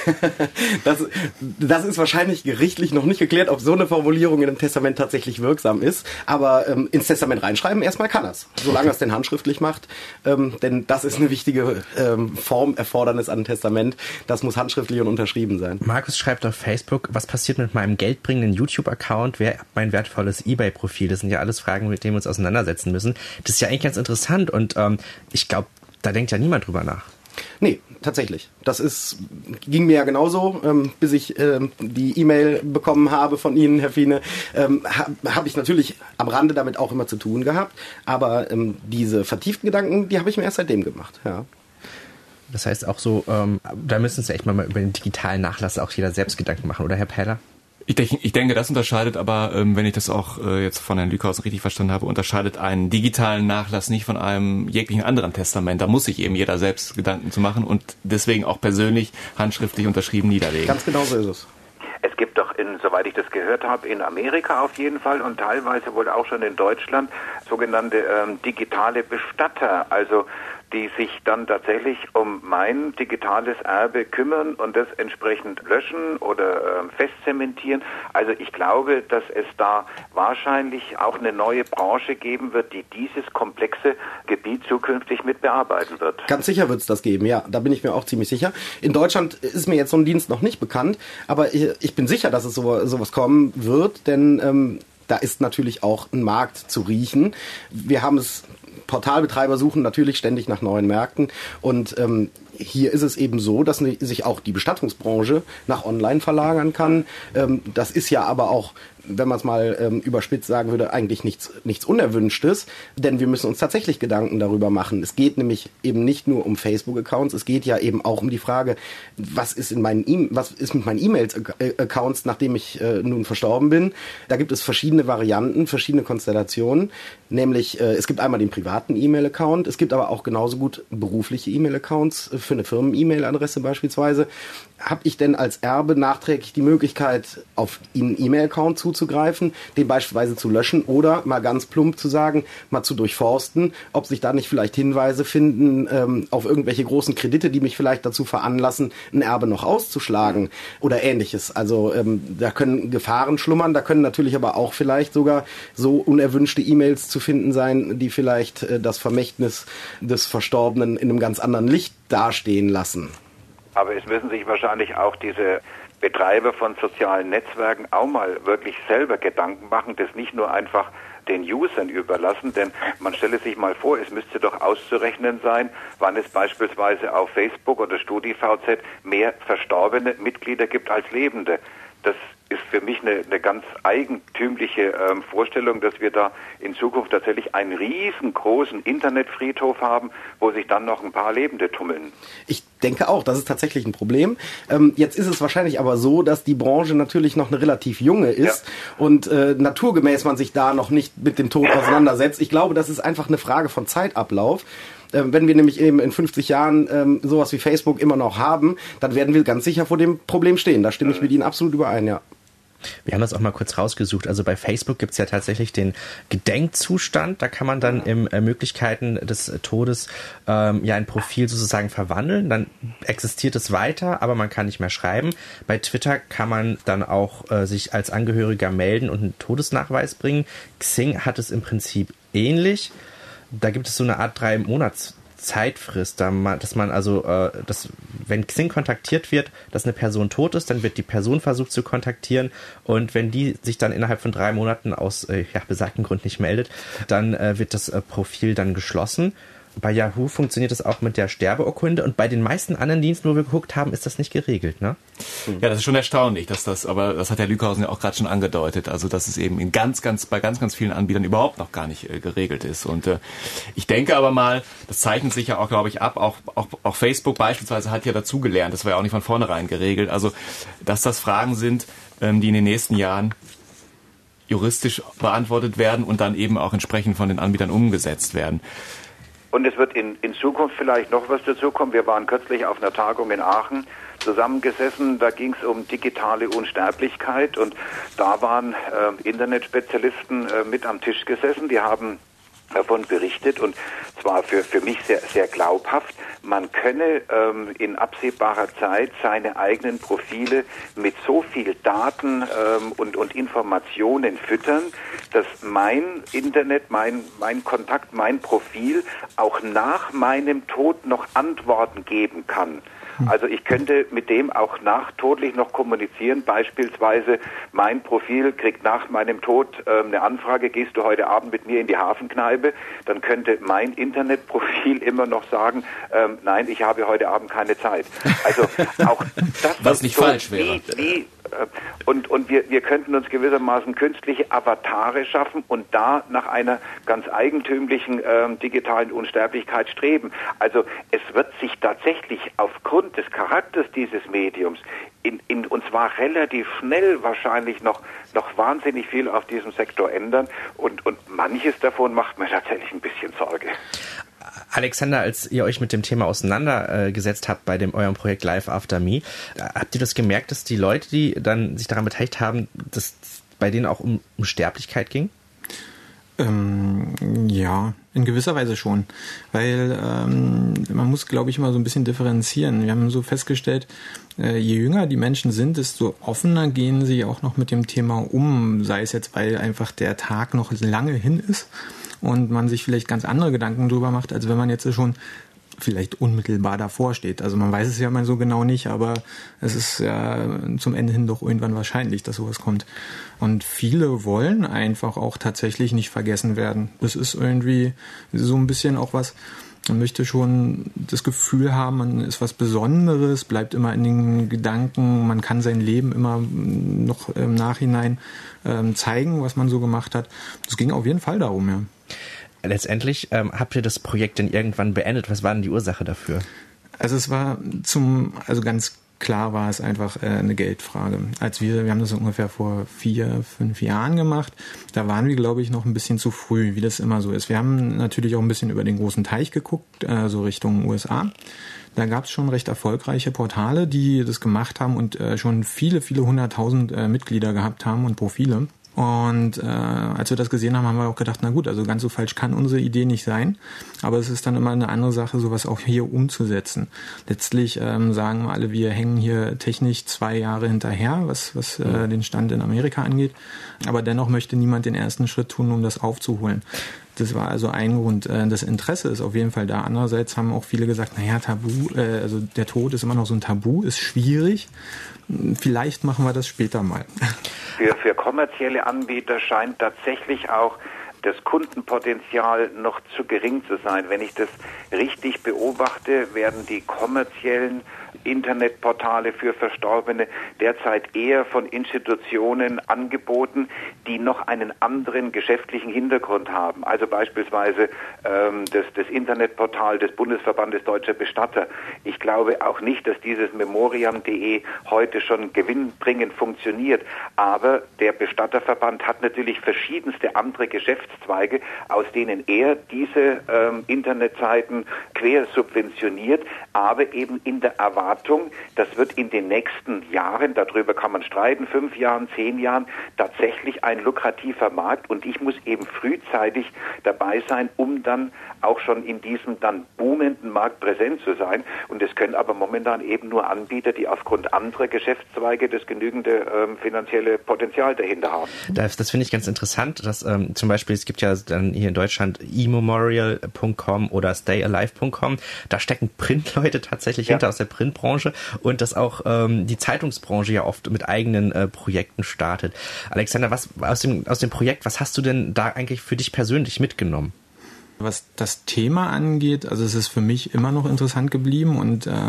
das, das ist wahrscheinlich gerichtlich noch nicht geklärt, ob so eine Formulierung in einem Testament tatsächlich wirksam ist. Aber ähm, ins Testament reinschreiben, erstmal kann er es. Solange er es denn handschriftlich macht. Ähm, denn das ist eine wichtige ähm, Formerfordernis an ein Testament. Das muss handschriftlich und unterschrieben sein. Markus schreibt auf Facebook, was passiert mit meinem geldbringenden YouTube-Account? Wer erbt mein wertvolles eBay-Profil? Das sind ja alles Fragen, mit denen wir uns auseinandersetzen müssen. Das ist ja eigentlich ganz interessant und ähm, ich glaube, da denkt ja niemand drüber nach. Nee, tatsächlich. Das ist, ging mir ja genauso, ähm, bis ich ähm, die E-Mail bekommen habe von Ihnen, Herr Fiene, ähm, habe hab ich natürlich am Rande damit auch immer zu tun gehabt, aber ähm, diese vertieften Gedanken, die habe ich mir erst seitdem gemacht, ja. Das heißt auch so, ähm, da müssen Sie echt mal über den digitalen Nachlass auch jeder selbst Gedanken machen, oder Herr Pähler? Ich denke, ich denke, das unterscheidet aber, ähm, wenn ich das auch äh, jetzt von Herrn Lükaus richtig verstanden habe, unterscheidet einen digitalen Nachlass nicht von einem jeglichen anderen Testament. Da muss sich eben jeder selbst Gedanken zu machen und deswegen auch persönlich handschriftlich unterschrieben niederlegen. Ganz genau so ist es. Es gibt doch, in, soweit ich das gehört habe, in Amerika auf jeden Fall und teilweise wohl auch schon in Deutschland sogenannte ähm, digitale Bestatter, also die sich dann tatsächlich um mein digitales Erbe kümmern und das entsprechend löschen oder äh, festzementieren. Also ich glaube, dass es da wahrscheinlich auch eine neue Branche geben wird, die dieses komplexe Gebiet zukünftig mit bearbeiten wird. Ganz sicher wird es das geben, ja. Da bin ich mir auch ziemlich sicher. In Deutschland ist mir jetzt so ein Dienst noch nicht bekannt, aber ich, ich bin sicher, dass es so, sowas kommen wird, denn ähm, da ist natürlich auch ein Markt zu riechen. Wir haben es Portalbetreiber suchen natürlich ständig nach neuen Märkten und ähm, hier ist es eben so, dass sich auch die Bestattungsbranche nach online verlagern kann. Ähm, das ist ja aber auch, wenn man es mal ähm, überspitzt sagen würde, eigentlich nichts, nichts Unerwünschtes, denn wir müssen uns tatsächlich Gedanken darüber machen. Es geht nämlich eben nicht nur um Facebook-Accounts, es geht ja eben auch um die Frage, was ist in meinen e- was ist mit meinen E-Mail-Accounts, nachdem ich äh, nun verstorben bin. Da gibt es verschiedene Varianten, verschiedene Konstellationen, nämlich äh, es gibt einmal den privaten E-Mail-Account, es gibt aber auch genauso gut berufliche E-Mail-Accounts, äh, für eine Firmen-E-Mail-Adresse beispielsweise. Habe ich denn als Erbe nachträglich die Möglichkeit, auf einen E-Mail-Account zuzugreifen, den beispielsweise zu löschen oder mal ganz plump zu sagen, mal zu durchforsten, ob sich da nicht vielleicht Hinweise finden ähm, auf irgendwelche großen Kredite, die mich vielleicht dazu veranlassen, ein Erbe noch auszuschlagen oder ähnliches. Also ähm, da können Gefahren schlummern, da können natürlich aber auch vielleicht sogar so unerwünschte E-Mails zu finden sein, die vielleicht äh, das Vermächtnis des Verstorbenen in einem ganz anderen Licht dastehen lassen. Aber es müssen sich wahrscheinlich auch diese Betreiber von sozialen Netzwerken auch mal wirklich selber Gedanken machen, das nicht nur einfach den Usern überlassen, denn man stelle sich mal vor, es müsste doch auszurechnen sein, wann es beispielsweise auf Facebook oder StudiVZ mehr verstorbene Mitglieder gibt als Lebende. Das ist für mich eine, eine ganz eigentümliche ähm, Vorstellung, dass wir da in Zukunft tatsächlich einen riesengroßen Internetfriedhof haben, wo sich dann noch ein paar Lebende tummeln. Ich denke auch, das ist tatsächlich ein Problem. Ähm, jetzt ist es wahrscheinlich aber so, dass die Branche natürlich noch eine relativ junge ist ja. und äh, naturgemäß man sich da noch nicht mit dem Tod auseinandersetzt. Ich glaube, das ist einfach eine Frage von Zeitablauf. Wenn wir nämlich eben in fünfzig Jahren ähm, sowas wie Facebook immer noch haben, dann werden wir ganz sicher vor dem Problem stehen. Da stimme ich mit Ihnen absolut überein, ja. Wir haben das auch mal kurz rausgesucht. Also bei Facebook gibt es ja tatsächlich den Gedenkzustand. Da kann man dann im äh, Möglichkeiten des Todes ähm, ja ein Profil sozusagen verwandeln. Dann existiert es weiter, aber man kann nicht mehr schreiben. Bei Twitter kann man dann auch äh, sich als Angehöriger melden und einen Todesnachweis bringen. Xing hat es im Prinzip ähnlich. Da gibt es so eine Art drei Monats Zeitfrist, dass man also, äh, dass, wenn Xing kontaktiert wird, dass eine Person tot ist, dann wird die Person versucht zu kontaktieren und wenn die sich dann innerhalb von drei Monaten aus äh, ja, besagten Grund nicht meldet, dann äh, wird das äh, Profil dann geschlossen. Bei Yahoo funktioniert das auch mit der Sterbeurkunde und bei den meisten anderen Diensten, wo wir geguckt haben, ist das nicht geregelt, ne? Ja, das ist schon erstaunlich, dass das, aber das hat Herr Lükhausen ja auch gerade schon angedeutet, also dass es eben in ganz, ganz, bei ganz, ganz vielen Anbietern überhaupt noch gar nicht äh, geregelt ist. Und äh, ich denke aber mal, das zeichnet sich ja auch, glaube ich, ab, auch, auch, auch Facebook beispielsweise hat ja dazugelernt, das war ja auch nicht von vornherein geregelt, also dass das Fragen sind, ähm, die in den nächsten Jahren juristisch beantwortet werden und dann eben auch entsprechend von den Anbietern umgesetzt werden. Und es wird in, in Zukunft vielleicht noch was dazukommen. Wir waren kürzlich auf einer Tagung in Aachen zusammengesessen. Da ging es um digitale Unsterblichkeit und da waren äh, Internetspezialisten äh, mit am Tisch gesessen. Die haben davon berichtet und zwar für, für mich sehr, sehr glaubhaft. Man könne ähm, in absehbarer Zeit seine eigenen Profile mit so viel Daten ähm, und, und Informationen füttern, dass mein Internet, mein, mein Kontakt, mein Profil auch nach meinem Tod noch Antworten geben kann. Also ich könnte mit dem auch nachtodlich noch kommunizieren. Beispielsweise mein Profil kriegt nach meinem Tod ähm, eine Anfrage, gehst du heute Abend mit mir in die Hafenkneipe? Dann könnte mein Internetprofil immer noch sagen, ähm, nein, ich habe heute Abend keine Zeit. Also auch das, was nicht so falsch wäre. Wie, wie, äh, und und wir, wir könnten uns gewissermaßen künstliche Avatare schaffen und da nach einer ganz eigentümlichen ähm, digitalen Unsterblichkeit streben. Also es wird sich tatsächlich aufgrund des Charakters dieses Mediums in, in, und zwar relativ schnell wahrscheinlich noch, noch wahnsinnig viel auf diesem Sektor ändern und, und manches davon macht mir tatsächlich ein bisschen Sorge. Alexander, als ihr euch mit dem Thema auseinandergesetzt habt bei dem eurem Projekt Life After Me, habt ihr das gemerkt, dass die Leute, die dann sich daran beteiligt haben, dass bei denen auch um, um Sterblichkeit ging? Ähm, ja, in gewisser Weise schon, weil ähm, man muss, glaube ich, mal so ein bisschen differenzieren. Wir haben so festgestellt, äh, je jünger die Menschen sind, desto offener gehen sie auch noch mit dem Thema um, sei es jetzt, weil einfach der Tag noch lange hin ist und man sich vielleicht ganz andere Gedanken drüber macht, als wenn man jetzt schon vielleicht unmittelbar davor steht. Also man weiß es ja mal so genau nicht, aber es ist ja zum Ende hin doch irgendwann wahrscheinlich, dass sowas kommt. Und viele wollen einfach auch tatsächlich nicht vergessen werden. Das ist irgendwie so ein bisschen auch was, Man möchte schon das Gefühl haben, man ist was Besonderes, bleibt immer in den Gedanken, man kann sein Leben immer noch im Nachhinein ähm, zeigen, was man so gemacht hat. Das ging auf jeden Fall darum, ja. Letztendlich ähm, habt ihr das Projekt denn irgendwann beendet. Was war denn die Ursache dafür? Also es war zum, also ganz klar war es einfach äh, eine Geldfrage. Als wir, wir haben das ungefähr vor vier, fünf Jahren gemacht, da waren wir, glaube ich, noch ein bisschen zu früh, wie das immer so ist. Wir haben natürlich auch ein bisschen über den großen Teich geguckt, äh, so Richtung U S A. Da gab es schon recht erfolgreiche Portale, die das gemacht haben und äh, schon viele, viele hunderttausend äh, Mitglieder gehabt haben und Profile. Und äh, als wir das gesehen haben, haben wir auch gedacht, na gut, also ganz so falsch kann unsere Idee nicht sein. Aber es ist dann immer eine andere Sache, sowas auch hier umzusetzen. Letztlich ähm, sagen alle, wir hängen hier technisch zwei Jahre hinterher, was, was äh, den Stand in Amerika angeht. Aber dennoch möchte niemand den ersten Schritt tun, um das aufzuholen. Das war also ein Grund. Das Interesse ist auf jeden Fall da. Andererseits haben auch viele gesagt, naja, Tabu, also der Tod ist immer noch so ein Tabu, ist schwierig. Vielleicht machen wir das später mal. Für, für kommerzielle Anbieter scheint tatsächlich auch das Kundenpotenzial noch zu gering zu sein. Wenn ich das richtig beobachte, werden die kommerziellen Internetportale für Verstorbene derzeit eher von Institutionen angeboten, die noch einen anderen geschäftlichen Hintergrund haben. Also beispielsweise ähm, das, das Internetportal des Bundesverbandes Deutscher Bestatter. Ich glaube auch nicht, dass dieses memoriam punkt de heute schon gewinnbringend funktioniert. Aber der Bestatterverband hat natürlich verschiedenste andere Geschäftszweige, aus denen er diese ähm, Internetseiten quer subventioniert, aber eben in der Erwartung, das wird in den nächsten Jahren, darüber kann man streiten, fünf Jahren, zehn Jahren, tatsächlich ein lukrativer Markt und ich muss eben frühzeitig dabei sein, um dann auch schon in diesem dann boomenden Markt präsent zu sein. Und es können aber momentan eben nur Anbieter, die aufgrund anderer Geschäftszweige das genügende ähm, finanzielle Potenzial dahinter haben. Das, das finde ich ganz interessant, dass ähm, zum Beispiel, es gibt ja dann hier in Deutschland e memorial punkt com oder stay alive punkt com, da stecken Printleute tatsächlich ja. hinter aus der Printbranche und dass auch ähm, die Zeitungsbranche ja oft mit eigenen äh, Projekten startet. Alexander, was aus dem, aus dem Projekt, was hast du denn da eigentlich für dich persönlich mitgenommen? Was das Thema angeht, also es ist für mich immer noch interessant geblieben und äh,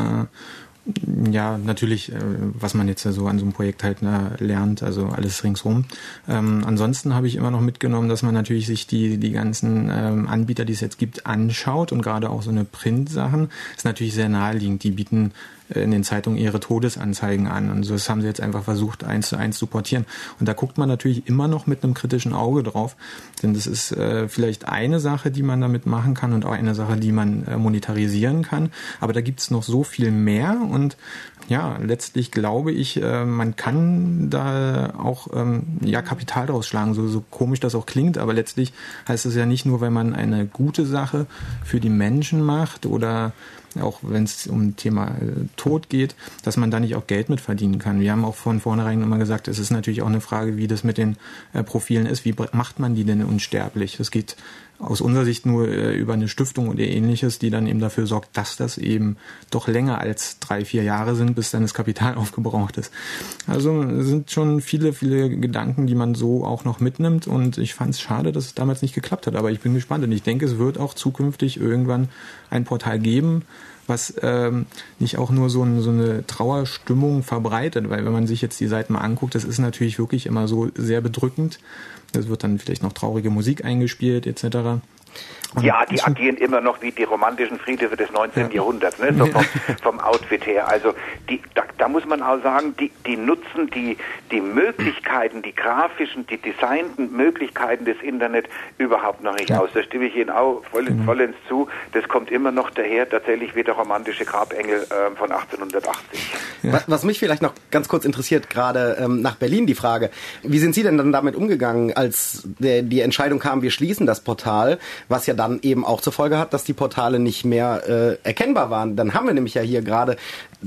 ja, natürlich, äh, was man jetzt so an so einem Projekt halt ne, lernt, also alles ringsrum. Ähm, ansonsten habe ich immer noch mitgenommen, dass man natürlich sich die die ganzen ähm, Anbieter, die es jetzt gibt, anschaut und gerade auch so eine Print-Sachen ist natürlich sehr naheliegend. Die bieten in den Zeitungen ihre Todesanzeigen an und so das haben sie jetzt einfach versucht, eins zu eins zu portieren. Und da guckt man natürlich immer noch mit einem kritischen Auge drauf, denn das ist äh, vielleicht eine Sache, die man damit machen kann und auch eine Sache, die man äh, monetarisieren kann. Aber da gibt's noch so viel mehr und ja, letztlich glaube ich, äh, man kann da auch ähm, ja Kapital draus schlagen, so, so komisch das auch klingt, aber letztlich heißt es ja nicht nur, wenn man eine gute Sache für die Menschen macht oder auch wenn es um Thema äh, Tod geht, dass man da nicht auch Geld mit verdienen kann. Wir haben auch von vornherein immer gesagt, es ist natürlich auch eine Frage, wie das mit den äh, Profilen ist. Wie macht man die denn unsterblich? Das geht aus unserer Sicht nur äh, über eine Stiftung oder ähnliches, die dann eben dafür sorgt, dass das eben doch länger als drei, vier Jahre sind, bis dann das Kapital aufgebraucht ist. Also es sind schon viele, viele Gedanken, die man so auch noch mitnimmt und ich fand es schade, dass es damals nicht geklappt hat, aber ich bin gespannt und ich denke, es wird auch zukünftig irgendwann ein Portal geben, was ähm, nicht auch nur so, ein, so eine Trauerstimmung verbreitet, weil wenn man sich jetzt die Seiten mal anguckt, das ist natürlich wirklich immer so sehr bedrückend. Es wird dann vielleicht noch traurige Musik eingespielt et cetera. Und ja, die agieren immer noch wie die romantischen Friedhöfe des neunzehnten. Ja. Jahrhunderts, ne? So vom, vom Outfit her. Also die, da, da muss man auch sagen, die, die nutzen die, die Möglichkeiten, die grafischen, die designten Möglichkeiten des Internet überhaupt noch nicht ja. aus. Da stimme ich Ihnen auch voll, mhm. vollends zu. Das kommt immer noch daher, tatsächlich wie der romantische Grabengel äh, von achtzehnhundertachtzig. Ja. Was, was mich vielleicht noch ganz kurz interessiert, gerade ähm, nach Berlin die Frage, wie sind Sie denn dann damit umgegangen, als der, die Entscheidung kam, wir schließen das Portal, was ja dann eben auch zur Folge hat, dass die Portale nicht mehr äh, erkennbar waren. Dann haben wir nämlich ja hier gerade das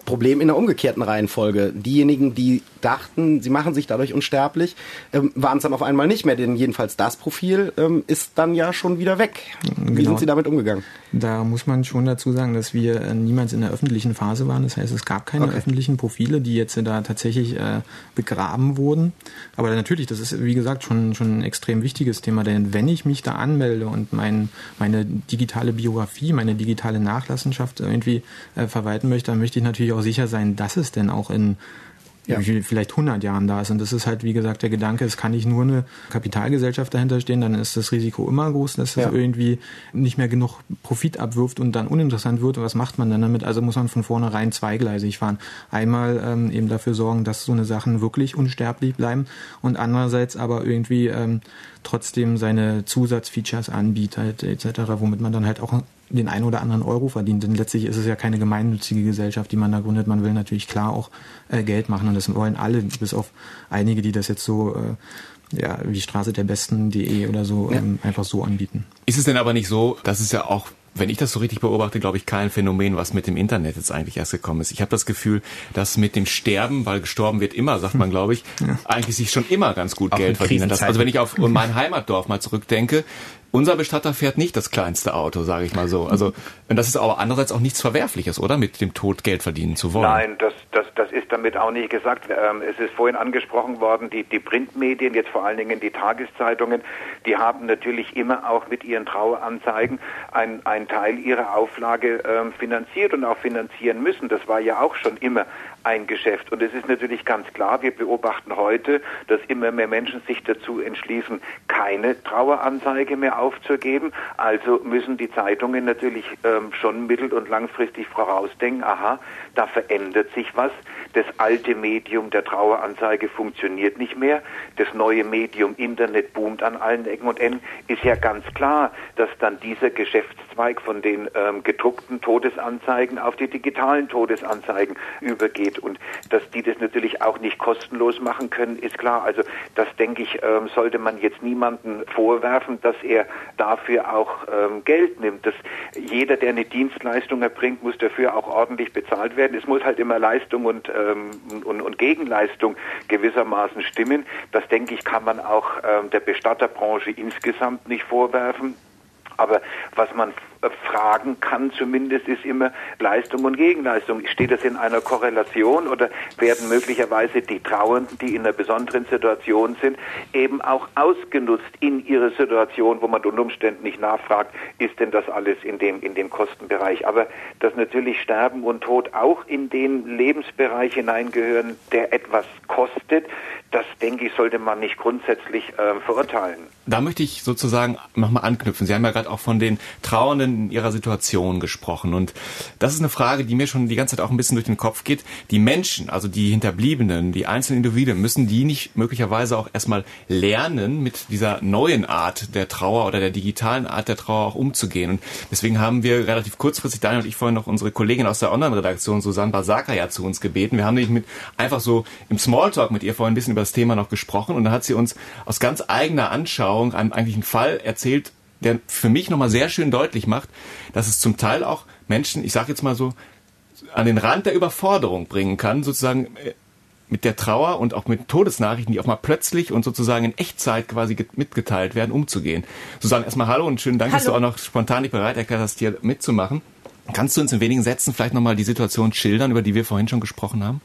Problem in der umgekehrten Reihenfolge. Diejenigen, die dachten, sie machen sich dadurch unsterblich, ähm, waren es dann auf einmal nicht mehr, denn jedenfalls das Profil ähm, ist dann ja schon wieder weg. Wie Genau. sind Sie damit umgegangen? Da muss man schon dazu sagen, dass wir äh, niemals in der öffentlichen Phase waren. Das heißt, es gab keine Okay. öffentlichen Profile, die jetzt äh, da tatsächlich äh, begraben wurden. Aber natürlich, das ist, wie gesagt, schon, schon ein extrem wichtiges Thema, denn wenn ich mich da anmelde und mein, meine digitale Biografie, meine digitale Nachlassenschaft irgendwie äh, verwalten möchte, dann möchte ich natürlich auch sicher sein, dass es denn auch in Ja. vielleicht hundert Jahren da ist. Und das ist halt, wie gesagt, der Gedanke, es kann nicht nur eine Kapitalgesellschaft dahinter stehen, dann ist das Risiko immer groß, dass es Ja. irgendwie nicht mehr genug Profit abwirft und dann uninteressant wird. Und was macht man dann damit? Also muss man von vornherein zweigleisig fahren. Einmal ähm, eben dafür sorgen, dass so eine Sachen wirklich unsterblich bleiben und andererseits aber irgendwie ähm, trotzdem seine Zusatzfeatures anbietet et cetera, womit man dann halt auch den einen oder anderen Euro verdient. Denn letztlich ist es ja keine gemeinnützige Gesellschaft, die man da gründet. Man will natürlich klar auch äh, Geld machen und das wollen alle, bis auf einige, die das jetzt so äh, ja, wie Straße der Besten.de oder so Ja. ähm, einfach so anbieten. Ist es denn aber nicht so, dass es ja auch, wenn ich das so richtig beobachte, glaube ich, kein Phänomen, was mit dem Internet jetzt eigentlich erst gekommen ist. Ich habe das Gefühl, dass mit dem Sterben, weil gestorben wird immer, sagt man, glaube ich, Ja. eigentlich sich schon immer ganz gut Auch Geld in verdienen lässt. Krisenzeiten. Also wenn ich auf mein Heimatdorf mal zurückdenke, unser Bestatter fährt nicht das kleinste Auto, sage ich mal so. Also, und das ist aber andererseits auch nichts Verwerfliches, oder? Mit dem Tod Geld verdienen zu wollen. Nein, das, das, das ist damit auch nicht gesagt. Ähm, es ist vorhin angesprochen worden, die, die Printmedien, jetzt vor allen Dingen die Tageszeitungen, die haben natürlich immer auch mit ihren Traueranzeigen einen, einen Teil ihrer Auflage ähm, finanziert und auch finanzieren müssen. Das war ja auch schon immer ein Geschäft. Und es ist natürlich ganz klar, wir beobachten heute, dass immer mehr Menschen sich dazu entschließen, keine Traueranzeige mehr aufzugeben. Also müssen die Zeitungen natürlich ähm, schon mittel- und langfristig vorausdenken, aha, da verändert sich was. Das alte Medium der Traueranzeige funktioniert nicht mehr. Das neue Medium Internet boomt an allen Ecken und Enden. Ist ja ganz klar, dass dann dieser Geschäftszweig von den ähm, gedruckten Todesanzeigen auf die digitalen Todesanzeigen übergeht. Und dass die das natürlich auch nicht kostenlos machen können, ist klar. Also das, denke ich, ähm, sollte man jetzt niemandem vorwerfen, dass er dafür auch ähm, Geld nimmt. Das, jeder, der eine Dienstleistung erbringt, muss dafür auch ordentlich bezahlt werden. Es muss halt immer Leistung und, ähm, und, und Gegenleistung gewissermaßen stimmen. Das, denke ich, kann man auch ähm, der Bestatterbranche insgesamt nicht vorwerfen. Aber was man f- fragen kann zumindest, ist immer Leistung und Gegenleistung. Steht das in einer Korrelation oder werden möglicherweise die Trauernden, die in einer besonderen Situation sind, eben auch ausgenutzt in ihre Situation, wo man unter Umständen nicht nachfragt, ist denn das alles in dem, in dem Kostenbereich? Aber dass natürlich Sterben und Tod auch in den Lebensbereich hineingehören, der etwas kostet, das, denke ich, sollte man nicht grundsätzlich äh, verurteilen. Da möchte ich sozusagen nochmal anknüpfen. Sie haben ja gerade auch von den Trauernden in ihrer Situation gesprochen. Und das ist eine Frage, die mir schon die ganze Zeit auch ein bisschen durch den Kopf geht. Die Menschen, also die Hinterbliebenen, die einzelnen Individuen, müssen die nicht möglicherweise auch erstmal lernen, mit dieser neuen Art der Trauer oder der digitalen Art der Trauer auch umzugehen. Und deswegen haben wir relativ kurzfristig, Daniel und ich, vorhin noch unsere Kollegin aus der Online-Redaktion, Susanne Basaka, ja zu uns gebeten. Wir haben nämlich mit einfach so im Smalltalk mit ihr vorhin ein bisschen über das Thema noch gesprochen. Und dann hat sie uns aus ganz eigener Anschauung einen eigentlichen Fall erzählt, der für mich nochmal sehr schön deutlich macht, dass es zum Teil auch Menschen, ich sage jetzt mal so, an den Rand der Überforderung bringen kann, sozusagen mit der Trauer und auch mit Todesnachrichten, die auch mal plötzlich und sozusagen in Echtzeit quasi mitgeteilt werden, umzugehen. Susanne, erstmal hallo und schönen Dank, Hallo. dass du auch noch spontan dich bereit erklärt hast, hier mitzumachen. Kannst du uns in wenigen Sätzen vielleicht nochmal die Situation schildern, über die wir vorhin schon gesprochen haben?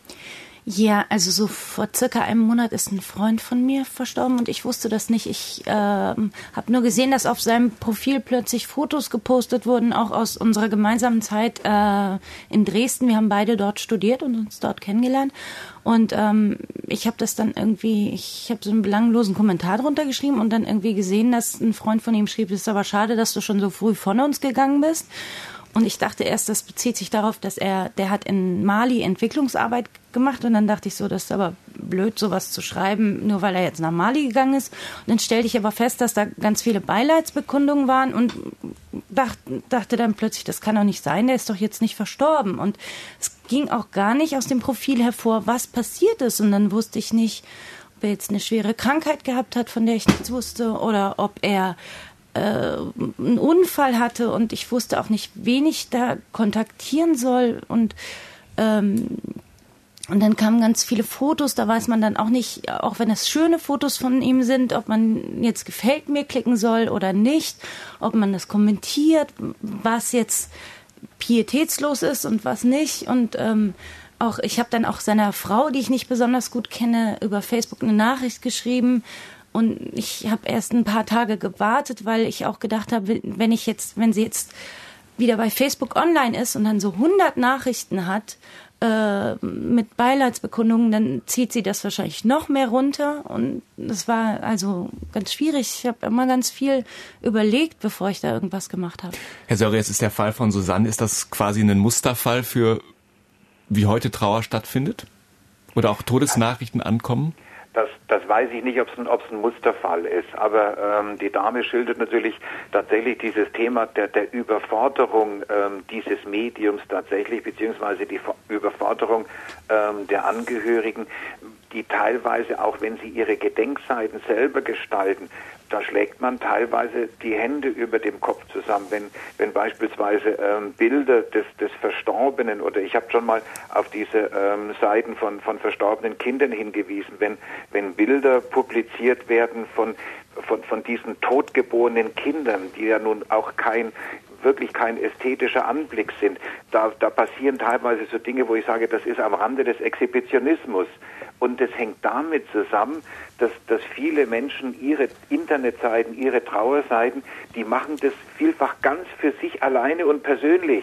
Ja, also so vor circa einem Monat ist ein Freund von mir verstorben und ich wusste das nicht. Ich ähm, habe nur gesehen, dass auf seinem Profil plötzlich Fotos gepostet wurden, auch aus unserer gemeinsamen Zeit äh, in Dresden. Wir haben beide dort studiert und uns dort kennengelernt. Und ähm, ich habe das dann irgendwie, ich habe so einen belanglosen Kommentar drunter geschrieben und dann irgendwie gesehen, dass ein Freund von ihm schrieb, es ist aber schade, dass du schon so früh von uns gegangen bist. Und ich dachte erst, das bezieht sich darauf, dass er, der hat in Mali Entwicklungsarbeit gemacht und dann dachte ich so, das ist aber blöd, sowas zu schreiben, nur weil er jetzt nach Mali gegangen ist. Und dann stellte ich aber fest, dass da ganz viele Beileidsbekundungen waren und dachte, dachte dann plötzlich, das kann doch nicht sein, der ist doch jetzt nicht verstorben. Und es ging auch gar nicht aus dem Profil hervor, was passiert ist. Und dann wusste ich nicht, ob er jetzt eine schwere Krankheit gehabt hat, von der ich nichts wusste, oder ob er einen Unfall hatte und ich wusste auch nicht, wen ich da kontaktieren soll und ähm, und dann kamen ganz viele Fotos, da weiß man dann auch nicht, auch wenn es schöne Fotos von ihm sind, ob man jetzt gefällt mir klicken soll oder nicht, ob man das kommentiert, was jetzt pietätslos ist und was nicht. Und ähm, auch ich habe dann auch seiner Frau, die ich nicht besonders gut kenne, über Facebook eine Nachricht geschrieben. Und ich habe erst ein paar Tage gewartet, weil ich auch gedacht habe, wenn ich jetzt, wenn sie jetzt wieder bei Facebook online ist und dann so hundert Nachrichten hat äh, mit Beileidsbekundungen, dann zieht sie das wahrscheinlich noch mehr runter. Und das war also ganz schwierig. Ich habe immer ganz viel überlegt, bevor ich da irgendwas gemacht habe. Herr Söre, jetzt ist der Fall von Susanne, ist das quasi ein Musterfall für, wie heute Trauer stattfindet? Oder auch Todesnachrichten ankommen? Das, das weiß ich nicht, ob es ein, ob's ein Musterfall ist, aber ähm, die Dame schildert natürlich tatsächlich dieses Thema der, der Überforderung ähm, dieses Mediums tatsächlich, beziehungsweise die Überforderung ähm, der Angehörigen, die teilweise, auch wenn sie ihre Gedenkseiten selber gestalten, da schlägt man teilweise die Hände über dem Kopf zusammen, wenn, wenn beispielsweise ähm, Bilder des, des Verstorbenen, oder ich habe schon mal auf diese ähm, Seiten von, von verstorbenen Kindern hingewiesen, wenn, wenn Bilder publiziert werden von, von, von diesen totgeborenen Kindern, die ja nun auch kein wirklich kein ästhetischer Anblick sind. Da, da passieren teilweise so Dinge, wo ich sage, das ist am Rande des Exhibitionismus. Und das hängt damit zusammen, dass, dass viele Menschen ihre Internetseiten, ihre Trauerseiten, die machen das vielfach ganz für sich alleine und persönlich.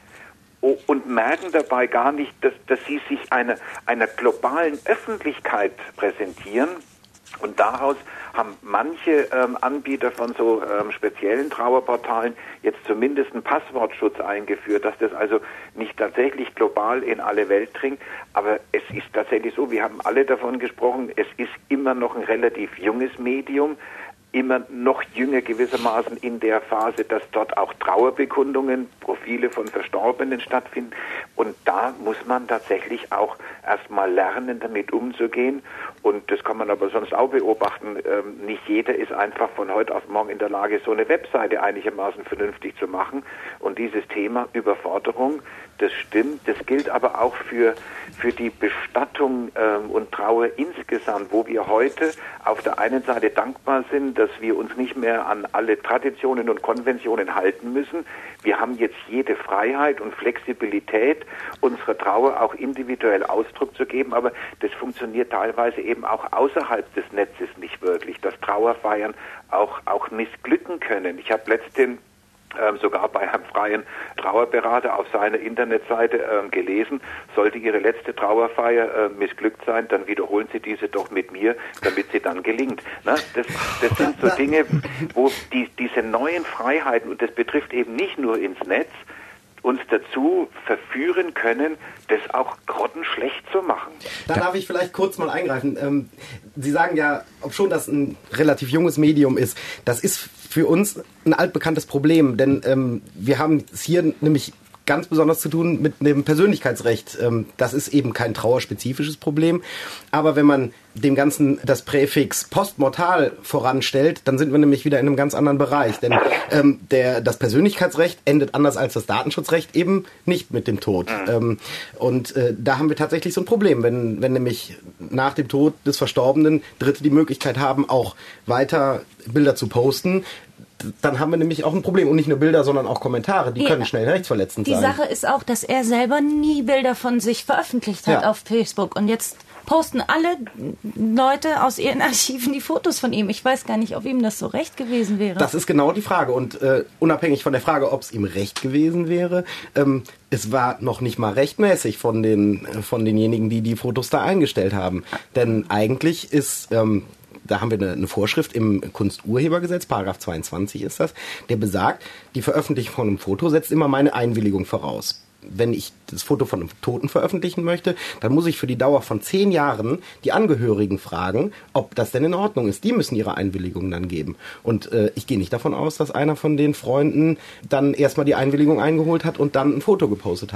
Und merken dabei gar nicht, dass, dass sie sich einer, einer globalen Öffentlichkeit präsentieren. Und daraus haben manche ähm, Anbieter von so ähm, speziellen Trauerportalen jetzt zumindest einen Passwortschutz eingeführt, dass das also nicht tatsächlich global in alle Welt dringt. Aber es ist tatsächlich so, wir haben alle davon gesprochen, es ist immer noch ein relativ junges Medium, immer noch jünger gewissermaßen in der Phase, dass dort auch Trauerbekundungen, Profile von Verstorbenen stattfinden. Und da muss man tatsächlich auch erstmal lernen, damit umzugehen. Und das kann man aber sonst auch beobachten. Ähm, nicht jeder ist einfach von heute auf morgen in der Lage, so eine Webseite einigermaßen vernünftig zu machen. Und dieses Thema Überforderung, das stimmt. Das gilt aber auch für, für die Bestattung ähm, und Trauer insgesamt, wo wir heute auf der einen Seite dankbar sind, dass wir uns nicht mehr an alle Traditionen und Konventionen halten müssen. Wir haben jetzt jede Freiheit und Flexibilität, unserer Trauer auch individuell Ausdruck zu geben, aber das funktioniert teilweise eben auch außerhalb des Netzes nicht wirklich, dass Trauerfeiern auch, auch missglücken können. Ich habe letztens Ähm, sogar bei einem freien Trauerberater auf seiner Internetseite ähm, gelesen, sollte Ihre letzte Trauerfeier äh, missglückt sein, dann wiederholen Sie diese doch mit mir, damit sie dann gelingt. Na, das, das sind so Dinge, wo die, diese neuen Freiheiten, und das betrifft eben nicht nur ins Netz, uns dazu verführen können, das auch grottenschlecht zu machen. Da darf ich vielleicht kurz mal eingreifen. Ähm, Sie sagen ja, ob schon das ein relativ junges Medium ist, das ist für uns ein altbekanntes Problem, denn ähm, wir haben es hier nämlich ganz besonders zu tun mit dem Persönlichkeitsrecht. Ähm, das ist eben kein trauerspezifisches Problem, aber wenn man dem Ganzen das Präfix postmortal voranstellt, dann sind wir nämlich wieder in einem ganz anderen Bereich, denn ähm, der, das Persönlichkeitsrecht endet anders als das Datenschutzrecht eben nicht mit dem Tod. Ähm, und äh, da haben wir tatsächlich so ein Problem, wenn, wenn nämlich nach dem Tod des Verstorbenen Dritte die Möglichkeit haben, auch weiter Bilder zu posten, dann haben wir nämlich auch ein Problem. Und nicht nur Bilder, sondern auch Kommentare. Die ja. können schnell rechtsverletzend die sein. Die Sache ist auch, dass er selber nie Bilder von sich veröffentlicht hat ja. auf Facebook. Und jetzt posten alle Leute aus ihren Archiven die Fotos von ihm. Ich weiß gar nicht, ob ihm das so recht gewesen wäre. Das ist genau die Frage. Und äh, unabhängig von der Frage, ob es ihm recht gewesen wäre, ähm, es war noch nicht mal rechtmäßig von den von denjenigen, die die Fotos da eingestellt haben. Denn eigentlich ist... Ähm, Da haben wir eine, eine Vorschrift im Kunsturhebergesetz, Paragraph zweiundzwanzig ist das, der besagt, die Veröffentlichung von einem Foto setzt immer meine Einwilligung voraus. Wenn ich das Foto von einem Toten veröffentlichen möchte, dann muss ich für die Dauer von zehn Jahren die Angehörigen fragen, ob das denn in Ordnung ist. Die müssen ihre Einwilligung dann geben. Und äh, ich gehe nicht davon aus, dass einer von den Freunden dann erstmal die Einwilligung eingeholt hat und dann ein Foto gepostet hat.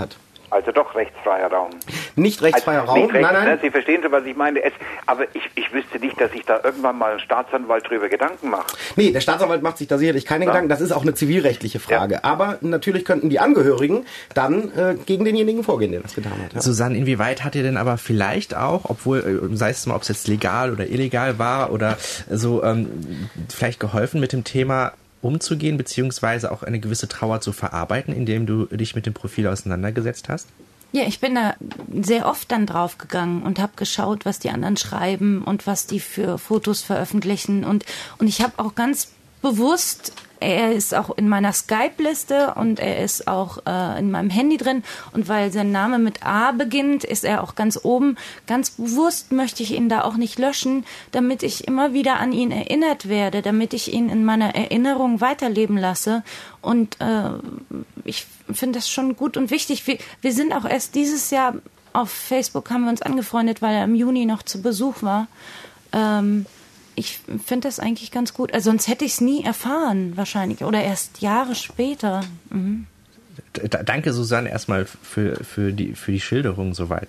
Also doch rechtsfreier Raum. Nicht rechtsfreier also, Raum, nicht rechts, nein, nein. Ne? Sie verstehen schon, was ich meine. Es, aber ich, ich wüsste nicht, dass sich da irgendwann mal ein Staatsanwalt drüber Gedanken macht. Nee, der Staatsanwalt macht sich da sicherlich keine ja. Gedanken. Das ist auch eine zivilrechtliche Frage. Ja. Aber natürlich könnten die Angehörigen dann äh, gegen denjenigen vorgehen, der das getan hat. Ja. Susanne, inwieweit hat ihr denn aber vielleicht auch, obwohl, sei es mal, ob es jetzt legal oder illegal war oder so, ähm, vielleicht geholfen mit dem Thema umzugehen, beziehungsweise auch eine gewisse Trauer zu verarbeiten, indem du dich mit dem Profil auseinandergesetzt hast? Ja, ich bin da sehr oft dann draufgegangen und habe geschaut, was die anderen schreiben und was die für Fotos veröffentlichen. Und, und ich habe auch ganz bewusst, er ist auch in meiner Skype-Liste und er ist auch äh, in meinem Handy drin. Und weil sein Name mit A beginnt, ist er auch ganz oben. Ganz bewusst möchte ich ihn da auch nicht löschen, damit ich immer wieder an ihn erinnert werde, damit ich ihn in meiner Erinnerung weiterleben lasse. Und äh, ich finde das schon gut und wichtig. Wir, wir sind auch erst dieses Jahr auf Facebook, haben wir uns angefreundet, weil er im Juni noch zu Besuch war. Ähm, Ich finde das eigentlich ganz gut. Also sonst hätte ich es nie erfahren, wahrscheinlich. Oder erst Jahre später. Mhm. D- danke, Susanne, erstmal für, für, die, für die Schilderung soweit.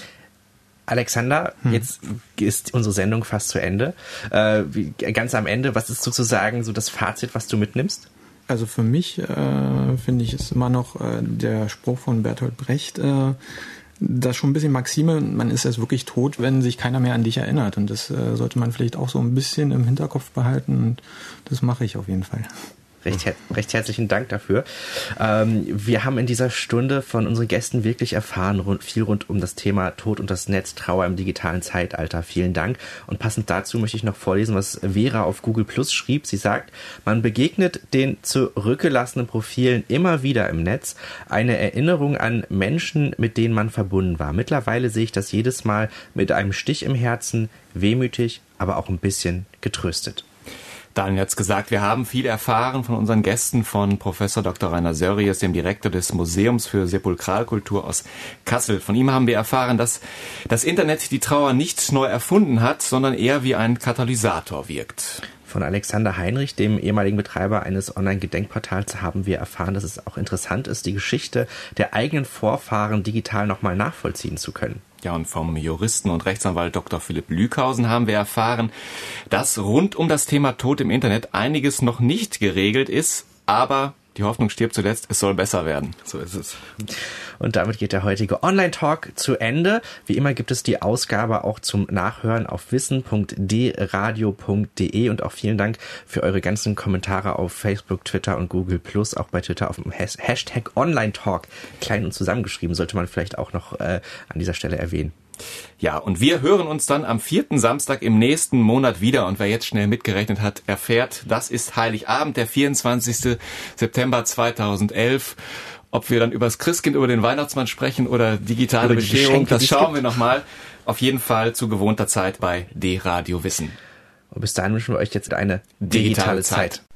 Alexander, hm. jetzt ist unsere Sendung fast zu Ende. Äh, wie, ganz am Ende, was ist sozusagen so das Fazit, was du mitnimmst? Also für mich, äh, finde ich, ist immer noch äh, der Spruch von Bertolt Brecht, äh, das ist schon ein bisschen Maxime, man ist erst wirklich tot, wenn sich keiner mehr an dich erinnert. Und das äh, sollte man vielleicht auch so ein bisschen im Hinterkopf behalten. Und das mache ich auf jeden Fall. Recht, her- recht herzlichen Dank dafür. Ähm, wir haben in dieser Stunde von unseren Gästen wirklich erfahren, rund, viel rund um das Thema Tod und das Netz, Trauer im digitalen Zeitalter. Vielen Dank. Und passend dazu möchte ich noch vorlesen, was Vera auf Google Plus schrieb. Sie sagt, man begegnet den zurückgelassenen Profilen immer wieder im Netz. Eine Erinnerung an Menschen, mit denen man verbunden war. Mittlerweile sehe ich das jedes Mal mit einem Stich im Herzen, wehmütig, aber auch ein bisschen getröstet. Daniel hat's gesagt, wir haben viel erfahren von unseren Gästen, von Professor Doktor Rainer Sörries, dem Direktor des Museums für Sepulkralkultur aus Kassel. Von ihm haben wir erfahren, dass das Internet die Trauer nicht neu erfunden hat, sondern eher wie ein Katalysator wirkt. Von Alexander Heinrich, dem ehemaligen Betreiber eines Online-Gedenkportals, haben wir erfahren, dass es auch interessant ist, die Geschichte der eigenen Vorfahren digital nochmal nachvollziehen zu können. Ja, und vom Juristen und Rechtsanwalt Doktor Philipp Lüghausen haben wir erfahren, dass rund um das Thema Tod im Internet einiges noch nicht geregelt ist, aber die Hoffnung stirbt zuletzt, es soll besser werden. So ist es. Und damit geht der heutige Online-Talk zu Ende. Wie immer gibt es die Ausgabe auch zum Nachhören auf wissen punkt d radio punkt d e und auch vielen Dank für eure ganzen Kommentare auf Facebook, Twitter und Google Plus, auch bei Twitter auf dem Hashtag Online-Talk. Klein und zusammengeschrieben, sollte man vielleicht auch noch äh, an dieser Stelle erwähnen. Ja, und wir hören uns dann am vierten Samstag im nächsten Monat wieder. Und wer jetzt schnell mitgerechnet hat, erfährt, das ist Heiligabend, der vierundzwanzigsten September zweitausendelf. Ob wir dann über das Christkind, über den Weihnachtsmann sprechen oder digitale über Bescherung, das schauen gibt. wir nochmal. Auf jeden Fall zu gewohnter Zeit bei D-Radio Wissen. Und bis dahin wünschen wir euch jetzt eine digitale, digitale Zeit. Zeit.